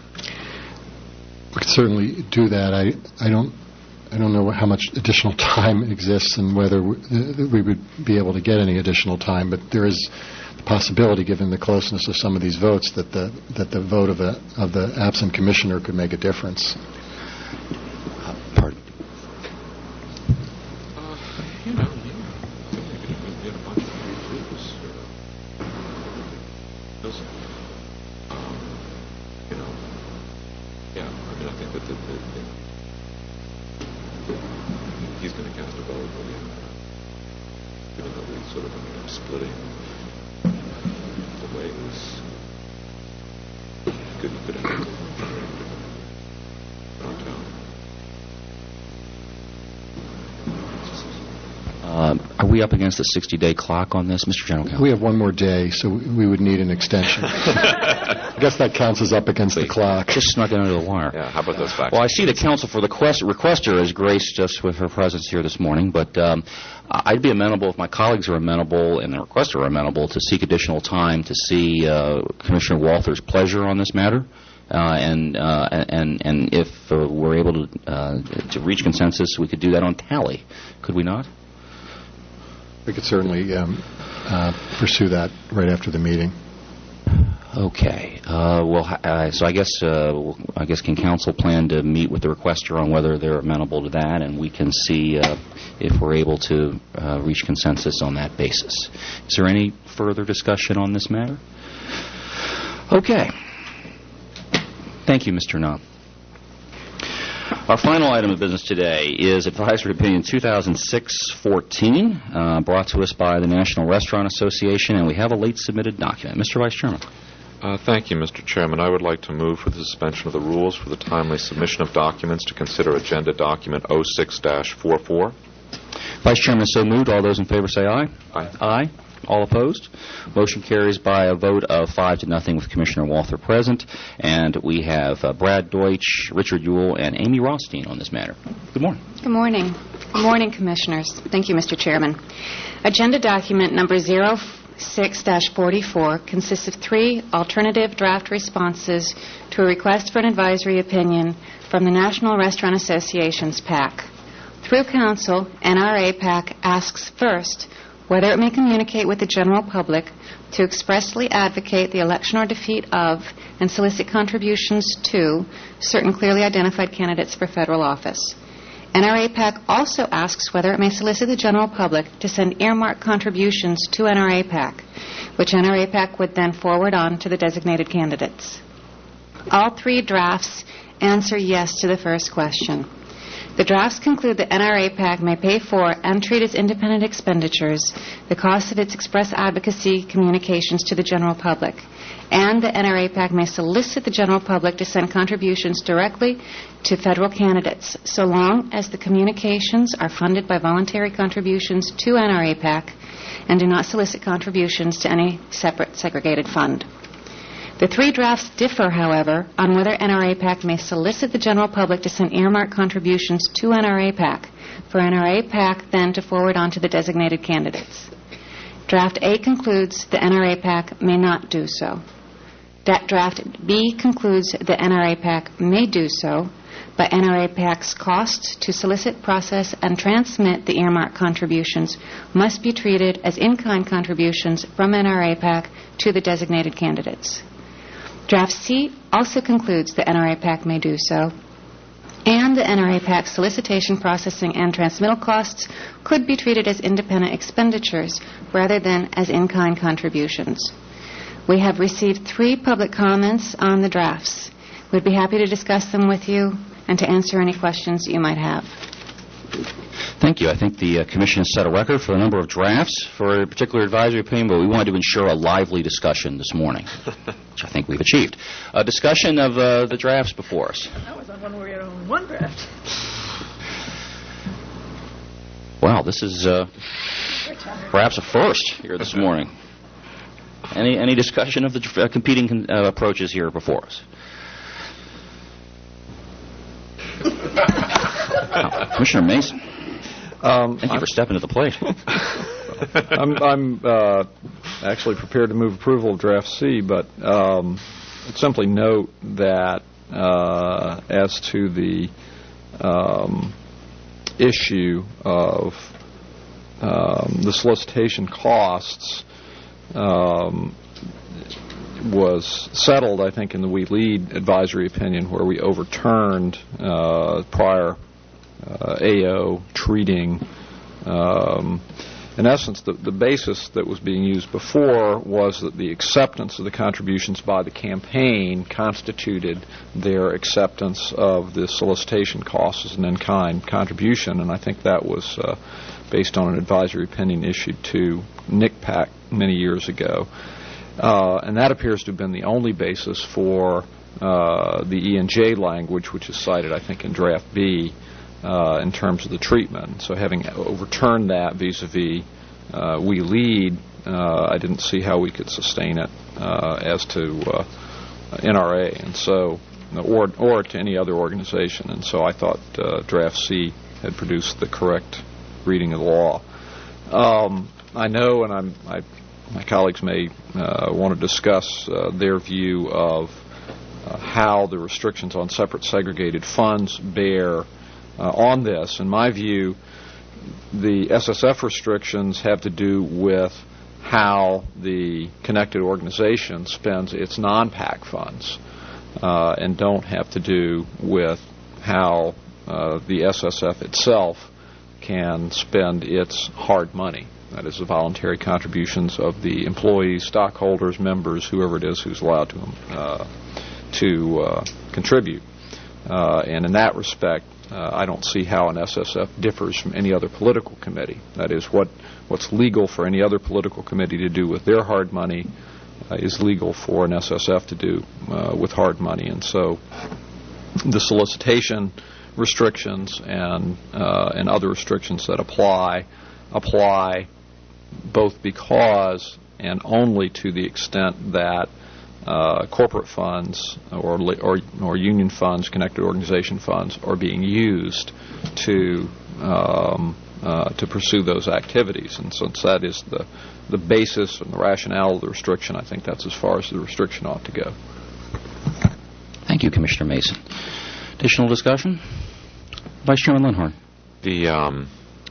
we could certainly do that. I, I don't I don't know how much additional time exists and whether we, uh, we would be able to get any additional time, but there is the possibility, given the closeness of some of these votes, that the that the vote of the of the absent commissioner could make a difference. Uh, pardon. Uh, you know, you get a bunch of reviews. Doesn't, um, you know, yeah. I mean, I think that the, the, the he's going to cast a vote, but yeah, given that we sort of ended up splitting the way it was, good, you could have it downtown. Uh, are we up against the sixty-day clock on this, Mister General Counsel? We have one more day, so we would need an extension. I guess that counts as up against the clock. Just snuck it under the wire. Yeah, how about those facts? Well, I see the counsel for the quest- requester has graced us with her presence here this morning, but um, I'd be amenable, if my colleagues are amenable and the requester are amenable, to seek additional time to see uh, Commissioner Walther's pleasure on this matter. Uh, and, uh, and and if uh, we're able to uh, to reach consensus, we could do that on tally. Could we not? We could certainly um, uh, pursue that right after the meeting. Okay. Uh, well, uh, so I guess uh, I guess can council plan to meet with the requester on whether they're amenable to that, and we can see uh, if we're able to uh, reach consensus on that basis. Is there any further discussion on this matter? Okay. Thank you, Mister Knopf. Our final item of business today is Advisory Opinion two thousand six fourteen, uh, brought to us by the National Restaurant Association, and we have a late submitted document. Mister Vice Chairman. Uh, thank you, Mister Chairman. I would like to move for the suspension of the rules for the timely submission of documents to consider Agenda Document oh six dash forty-four. Vice Chairman, so moved. All those in favor say aye. Aye. Aye. All opposed? Motion carries by a vote of five to nothing with Commissioner Walther present. And we have uh, Brad Deutsch, Richard Ewell, and Amy Rothstein on this matter. Good morning. Good morning. Good morning, Commissioners. Thank you, Mister Chairman. Agenda document number oh six dash forty-four consists of three alternative draft responses to a request for an advisory opinion from the National Restaurant Association's PAC. Through Council, N R A PAC asks first whether it may communicate with the general public to expressly advocate the election or defeat of and solicit contributions to certain clearly identified candidates for federal office. N R A PAC also asks whether it may solicit the general public to send earmarked contributions to N R A PAC, which N R A PAC would then forward on to the designated candidates. All three drafts answer yes to the first question. The drafts conclude that N R A PAC may pay for and treat as independent expenditures the cost of its express advocacy communications to the general public, and the N R A PAC may solicit the general public to send contributions directly to federal candidates, so long as the communications are funded by voluntary contributions to N R A PAC and do not solicit contributions to any separate segregated fund. The three drafts differ, however, on whether N R A PAC may solicit the general public to send earmarked contributions to N R A PAC, for N R A PAC then to forward on to the designated candidates. Draft A concludes the N R A PAC may not do so. That draft B concludes that N R A PAC may do so, but N R A PAC's costs to solicit, process, and transmit the earmarked contributions must be treated as in-kind contributions from N R A PAC to the designated candidates. Draft C also concludes that N R A PAC may do so, and the N R A PAC solicitation, processing, and transmittal costs could be treated as independent expenditures rather than as in-kind contributions. We have received three public comments on the drafts. We'd be happy to discuss them with you and to answer any questions you might have. Thank you. I think the uh, Commission has set a record for a number of drafts for a particular advisory opinion, but we wanted to ensure a lively discussion this morning, which I think we've achieved. A discussion of uh, the drafts before us. That was on one where we had only one draft. Wow, this is uh, perhaps a first here this morning. Any any discussion of the uh, competing con- uh, approaches here before us? Wow. Commissioner Mason, um, thank you I'm, for stepping to the plate. I'm, I'm uh, actually prepared to move approval of Draft C, but um, simply note that uh, as to the um, issue of um, the solicitation costs, um, was settled, I think, in the We Lead advisory opinion, where we overturned uh, prior uh, A O treating. Um, in essence, the, the basis that was being used before was that the acceptance of the contributions by the campaign constituted their acceptance of the solicitation costs as an in-kind contribution, and I think that was uh, based on an advisory opinion issued to N C PAC many years ago. Uh, and that appears to have been the only basis for uh, the E and J language, which is cited, I think, in Draft B uh, in terms of the treatment. So having overturned that vis-a-vis uh, We Lead, uh, I didn't see how we could sustain it uh, as to uh, N R A, and so or or to any other organization. And so I thought uh, Draft C had produced the correct reading of the law. Um, I know, and I'm I. My colleagues may uh, want to discuss uh, their view of uh, how the restrictions on separate segregated funds bear uh, on this. In my view, the S S F restrictions have to do with how the connected organization spends its non-PAC funds uh, and don't have to do with how uh, the S S F itself can spend its hard money. That is the voluntary contributions of the employees, stockholders, members, whoever it is who's allowed to uh, to uh, contribute. Uh, and in that respect, uh, I don't see how an S S F differs from any other political committee. That is, what what's legal for any other political committee to do with their hard money uh, is legal for an S S F to do uh, with hard money. And so the solicitation restrictions and uh, and other restrictions that apply apply both because and only to the extent that uh, corporate funds or, or or union funds, connected organization funds, are being used to um, uh, to pursue those activities. And since that is the the basis and the rationale of the restriction, I think that's as far as the restriction ought to go. Thank you, Commissioner Mason. Additional discussion? Vice Chairman Lenhorn. The um,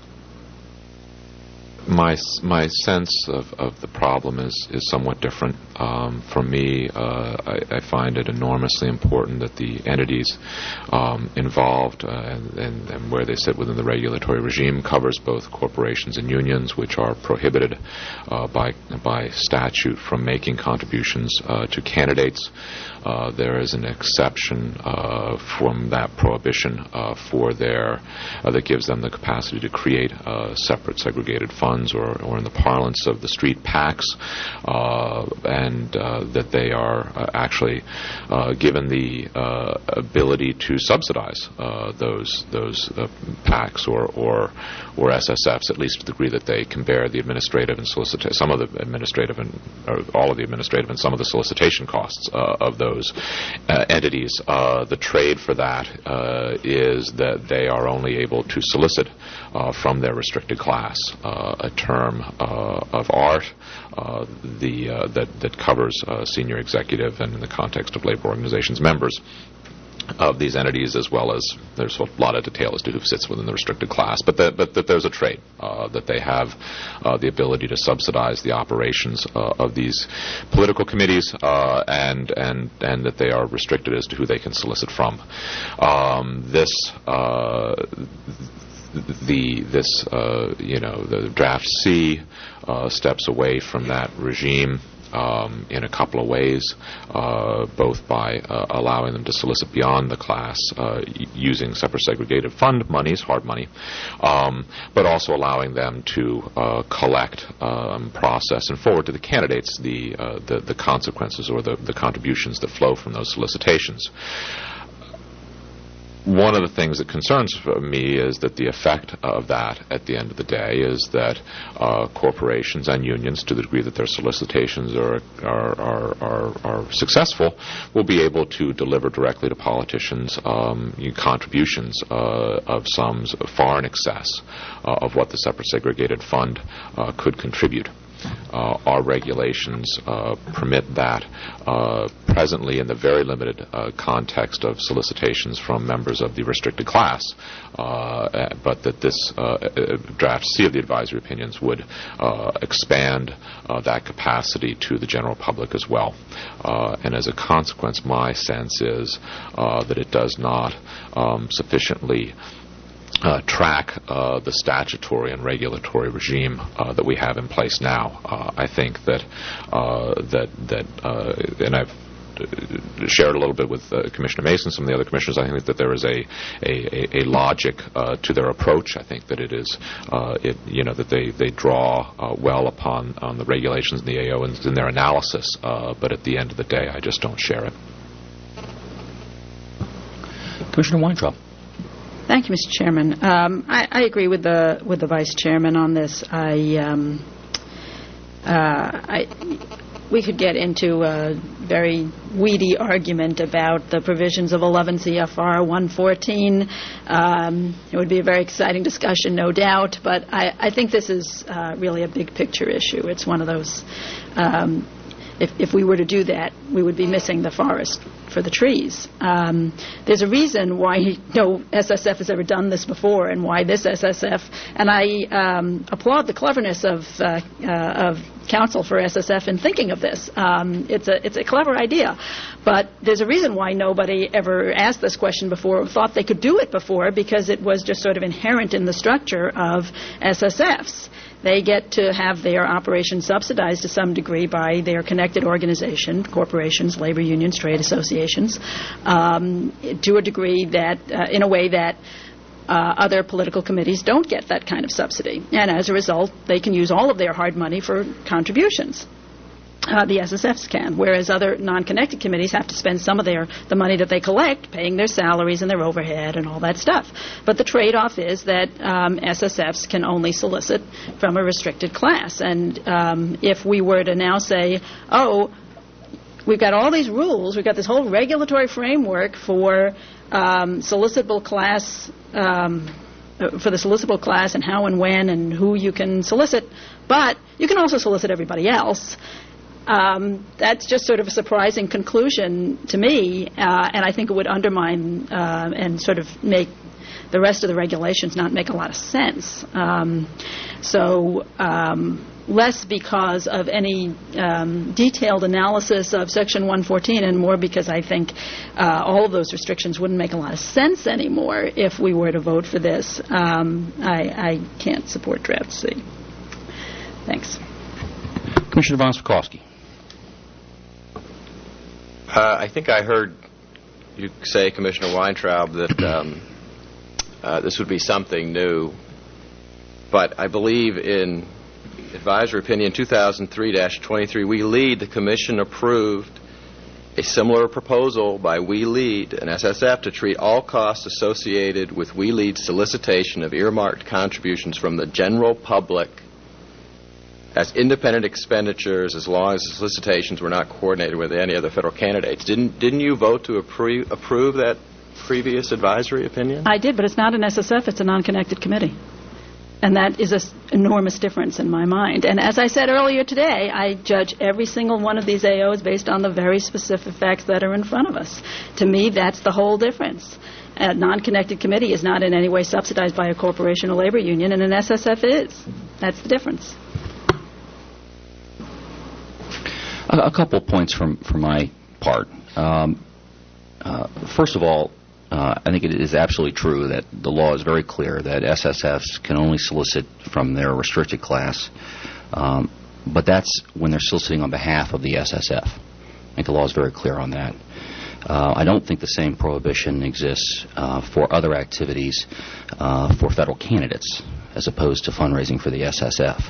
my my sense of, of the problem is, is somewhat different. Um, for me, uh, I, I find it enormously important that the entities um, involved uh, and, and, and where they sit within the regulatory regime covers both corporations and unions, which are prohibited uh, by by statute from making contributions uh, to candidates. uh, there is an exception uh, from that prohibition uh, for their uh, that gives them the capacity to create uh, separate segregated funds, or, or in the parlance of the street PACs, uh, and uh, that they are uh, actually uh, given the uh, ability to subsidize uh, those those uh, PACs or, or or S S Fs, at least to the degree that they can bear the administrative and solicita- some of the administrative and or all of the administrative and some of the solicitation costs uh, of those uh, entities. Uh, the trade for that uh, is that they are only able to solicit uh, from their restricted class uh, a term uh, of art uh, the uh, that that covers uh, senior executive and, in the context of labor organizations, members of these entities, as well as there's a lot of detail as to who sits within the restricted class, but that but that there's a trade uh, that they have uh, the ability to subsidize the operations uh, of these political committees, uh, and and and that they are restricted as to who they can solicit from. Um, this. Uh, The this uh, you know the draft C uh, steps away from that regime um, in a couple of ways, uh, both by uh, allowing them to solicit beyond the class uh, y- using separate segregated fund monies, hard money, um, but also allowing them to uh, collect, um, process, and forward to the candidates the uh, the, the consequences or the, the contributions that flow from those solicitations. One of the things that concerns me is that the effect of that at the end of the day is that uh, corporations and unions, to the degree that their solicitations are are, are, are, are successful, will be able to deliver directly to politicians um, contributions uh, of sums far in excess uh, of what the separate segregated fund uh, could contribute. Uh, our regulations uh, permit that uh, presently in the very limited uh, context of solicitations from members of the restricted class, uh, but that this uh, draft C of the advisory opinions would uh, expand uh, that capacity to the general public as well. Uh, and as a consequence, my sense is uh, that it does not um, sufficiently Uh, track uh, the statutory and regulatory regime uh, that we have in place now. Uh, I think that uh, that that uh, and I've shared a little bit with uh, Commissioner Mason, some of the other commissioners. I think that there is a a, a logic uh, to their approach. I think that it is uh, it you know that they they draw uh, well upon on the regulations and the A O and in their analysis. Uh, but at the end of the day, I just don't share it. Commissioner Weintraub. Thank you, Mister Chairman. Um, I, I agree with the with the Vice Chairman on this. I, um, uh, I, we could get into a very weedy argument about the provisions of eleven C F R one fourteen. Um, it would be a very exciting discussion, no doubt. But I, I think this is uh, really a big picture issue. It's one of those. Um, If, if we were to do that, we would be missing the forest for the trees. Um, there's a reason why no S S F has ever done this before, and why this S S F. And I um, applaud the cleverness of uh, uh, of counsel for S S F in thinking of this. Um, it's a it's a clever idea, but there's a reason why nobody ever asked this question before, or thought they could do it before, because it was just sort of inherent in the structure of S S Fs. They get to have their operations subsidized to some degree by their connected organization, corporations, labor unions, trade associations, um, to a degree that, uh, in a way that uh, other political committees don't get that kind of subsidy. And as a result, they can use all of their hard money for contributions. Uh, the S S Fs can, whereas other non-connected committees have to spend some of their the money that they collect paying their salaries and their overhead and all that stuff. But the trade-off is that um, S S Fs can only solicit from a restricted class. And um, if we were to now say, oh, we've got all these rules, we've got this whole regulatory framework for um, solicitable class, um, for the solicitable class and how and when and who you can solicit, but you can also solicit everybody else. Um, that's just sort of a surprising conclusion to me, uh, and I think it would undermine uh, and sort of make the rest of the regulations not make a lot of sense. Um, so um, less because of any um, detailed analysis of Section one fourteen, and more because I think uh, all of those restrictions wouldn't make a lot of sense anymore if we were to vote for this. Um, I, I can't support Draft C. Thanks. Commissioner Von Spakovsky. Uh, I think I heard you say, Commissioner Weintraub, that um, uh, this would be something new. But I believe in Advisory Opinion two thousand three dash twenty-three, We Lead, the Commission approved a similar proposal by We Lead and S S F to treat all costs associated with We Lead's solicitation of earmarked contributions from the general public as independent expenditures as long as the solicitations were not coordinated with any other federal candidates. Didn't didn't you vote to appro- approve that previous advisory opinion? I did, but it's not an S S F, it's a non-connected committee. And that is an enormous difference in my mind. And as I said earlier today, I judge every single one of these A Os based on the very specific facts that are in front of us. To me, that's the whole difference. A non-connected committee is not in any way subsidized by a corporation or labor union, and an S S F is. That's the difference. A, a couple of points from, from my part. Um, uh, first of all, Uh, I think it is absolutely true that the law is very clear that S S Fs can only solicit from their restricted class, um, but that's when they're soliciting on behalf of the S S F. I think the law is very clear on that. Uh, I don't think the same prohibition exists uh, for other activities uh, for federal candidates as opposed to fundraising for the S S F.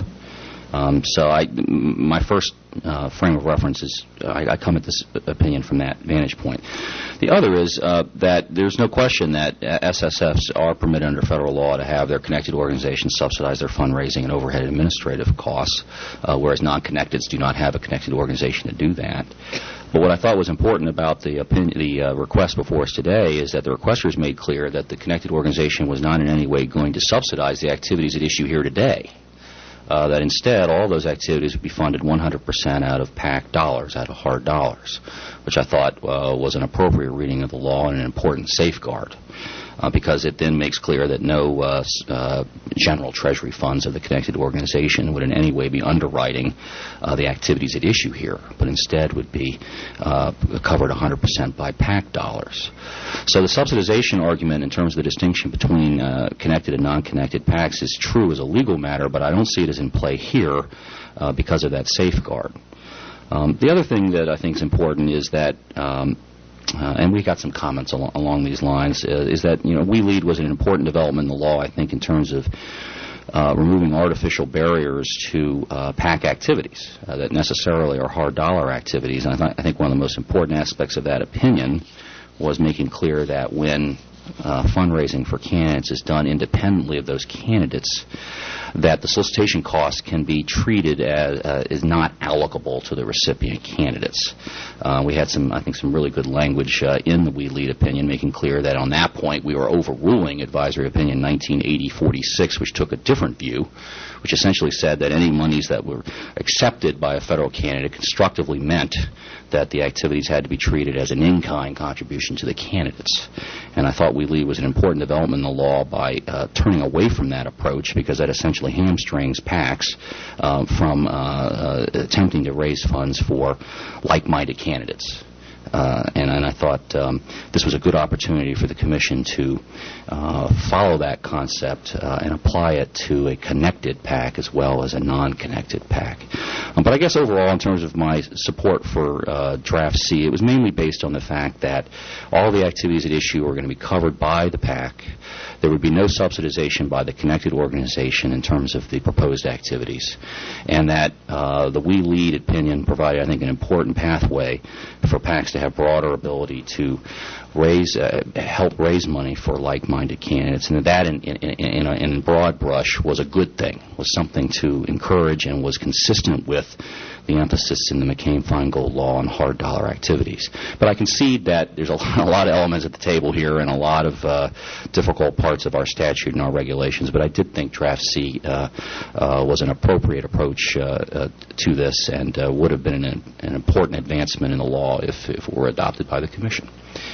Um, so I, my first uh, frame of reference is uh, I, I come at this opinion from that vantage point. The other is uh, that there's no question that S S Fs are permitted under federal law to have their connected organizations subsidize their fundraising and overhead administrative costs, uh, whereas non-connecteds do not have a connected organization to do that. But what I thought was important about the, opinion, the uh, request before us today is that the requesters made clear that the connected organization was not in any way going to subsidize the activities at issue here today. Uh, that instead all those activities would be funded one hundred percent out of PAC dollars, out of hard dollars, which I thought uh, was an appropriate reading of the law and an important safeguard. Uh, because it then makes clear that no uh, uh, general treasury funds of the connected organization would in any way be underwriting uh, the activities at issue here, but instead would be uh, covered one hundred percent by PAC dollars. So the subsidization argument in terms of the distinction between uh, connected and non-connected PACs is true as a legal matter, but I don't see it as in play here uh, because of that safeguard. Um, the other thing that I think is important is that um, Uh, and we got some comments al- along these lines, uh, is that, you know, We Lead was an important development in the law, I think, in terms of uh, removing artificial barriers to uh, PAC activities uh, that necessarily are hard dollar activities. And I, th- I think one of the most important aspects of that opinion was making clear that when uh, fundraising for candidates is done independently of those candidates, that the solicitation costs can be treated as uh, is not allocable to the recipient candidates. Uh, we had some, I think, some really good language uh, in the We Lead opinion, making clear that on that point we were overruling Advisory Opinion nineteen eighty forty-six, which took a different view, which essentially said that any monies that were accepted by a federal candidate constructively meant that the activities had to be treated as an in-kind contribution to the candidates. And I thought We Lead was an important development in the law by uh, turning away from that approach, because that essentially hamstrings PACs uh, from uh, uh, attempting to raise funds for like-minded candidates. Uh, and, and I thought um, this was a good opportunity for the Commission to uh, follow that concept uh, and apply it to a connected PAC as well as a non-connected PAC. Um, but I guess overall, in terms of my support for uh, Draft C, it was mainly based on the fact that all the activities at issue are going to be covered by the PAC. There would be no subsidization by the connected organization in terms of the proposed activities, and that uh, the We Lead opinion provided, I think, an important pathway for PACs to have broader ability to raise, uh, help raise money for like-minded candidates, and that, in, in, in, a, in broad brush, was a good thing, was something to encourage, and was consistent with the emphasis in the McCain-Feingold law on hard dollar activities. But I concede that there's a lot, a lot of elements at the table here and a lot of uh, difficult parts of our statute and our regulations, but I did think Draft C uh, uh, was an appropriate approach uh, uh, to this, and uh, would have been an, an important advancement in the law if, if it were adopted by the Commission.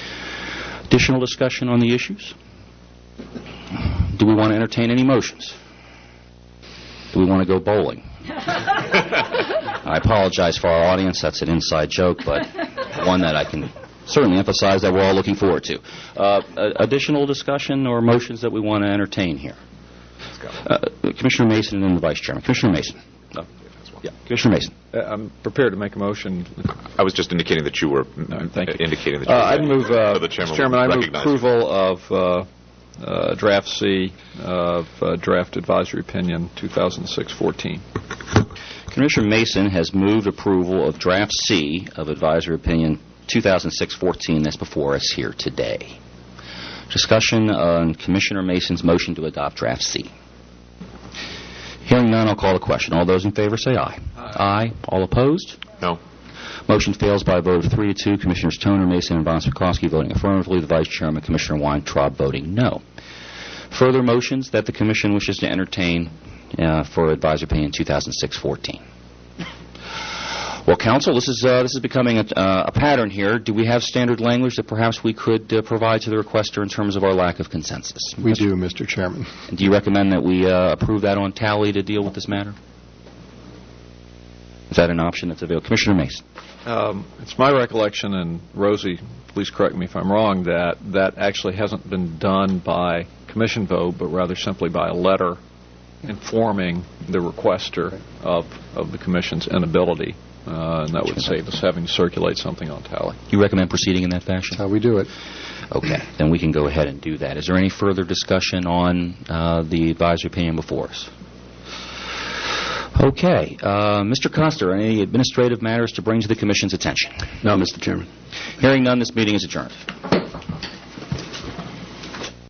Additional discussion on the issues? Do we want to entertain any motions? Do we want to go bowling? I apologize for our audience. That's an inside joke, but one that I can certainly emphasize that we're all looking forward to. Uh, additional discussion or motions that we want to entertain here? Uh, Commissioner Mason and then the Vice Chairman. Commissioner Mason. Oh, yeah, Commissioner Mason. Uh, I'm prepared to make a motion. I was just indicating that you were No, thank you. indicating that you Uh, were I'd move, uh, so the chairman Mister Chairman, would I move recognize approval of uh, uh, Draft C of uh, Draft Advisory Opinion two thousand six fourteen. Commissioner Mason has moved approval of Draft C of Advisory Opinion two thousand six fourteen that's before us here today. Discussion on Commissioner Mason's motion to adopt Draft C. Hearing none, I'll call the question. All those in favor say aye. Aye. Aye. All opposed? No. Motion fails by a vote of three to two. Commissioners Toner, Mason, and Von Spakovsky voting affirmatively. The Vice Chairman, Commissioner Weintraub, voting no. Further motions that the Commission wishes to entertain uh, for Advisory Opinion two thousand six fourteen. Well, Council, this is uh, this is becoming a, uh, a pattern here. Do we have standard language that perhaps we could uh, provide to the requester in terms of our lack of consensus? We do, Mister Chairman. And do you recommend that we uh, approve that on tally to deal with this matter? Is that an option that's available? Commissioner Mason. Um, it's my recollection, and Rosie, please correct me if I'm wrong, that that actually hasn't been done by commission vote, but rather simply by a letter informing the requester of, of the commission's inability. Uh, and that would save us having to circulate something on tally. You recommend proceeding in that fashion? That's how we do it. Okay, then we can go ahead and do that. Is there any further discussion on uh, the advisory opinion before us? Okay. Uh, Mister Coster, any administrative matters to bring to the Commission's attention? No, Mister Chairman. Hearing none, this meeting is adjourned.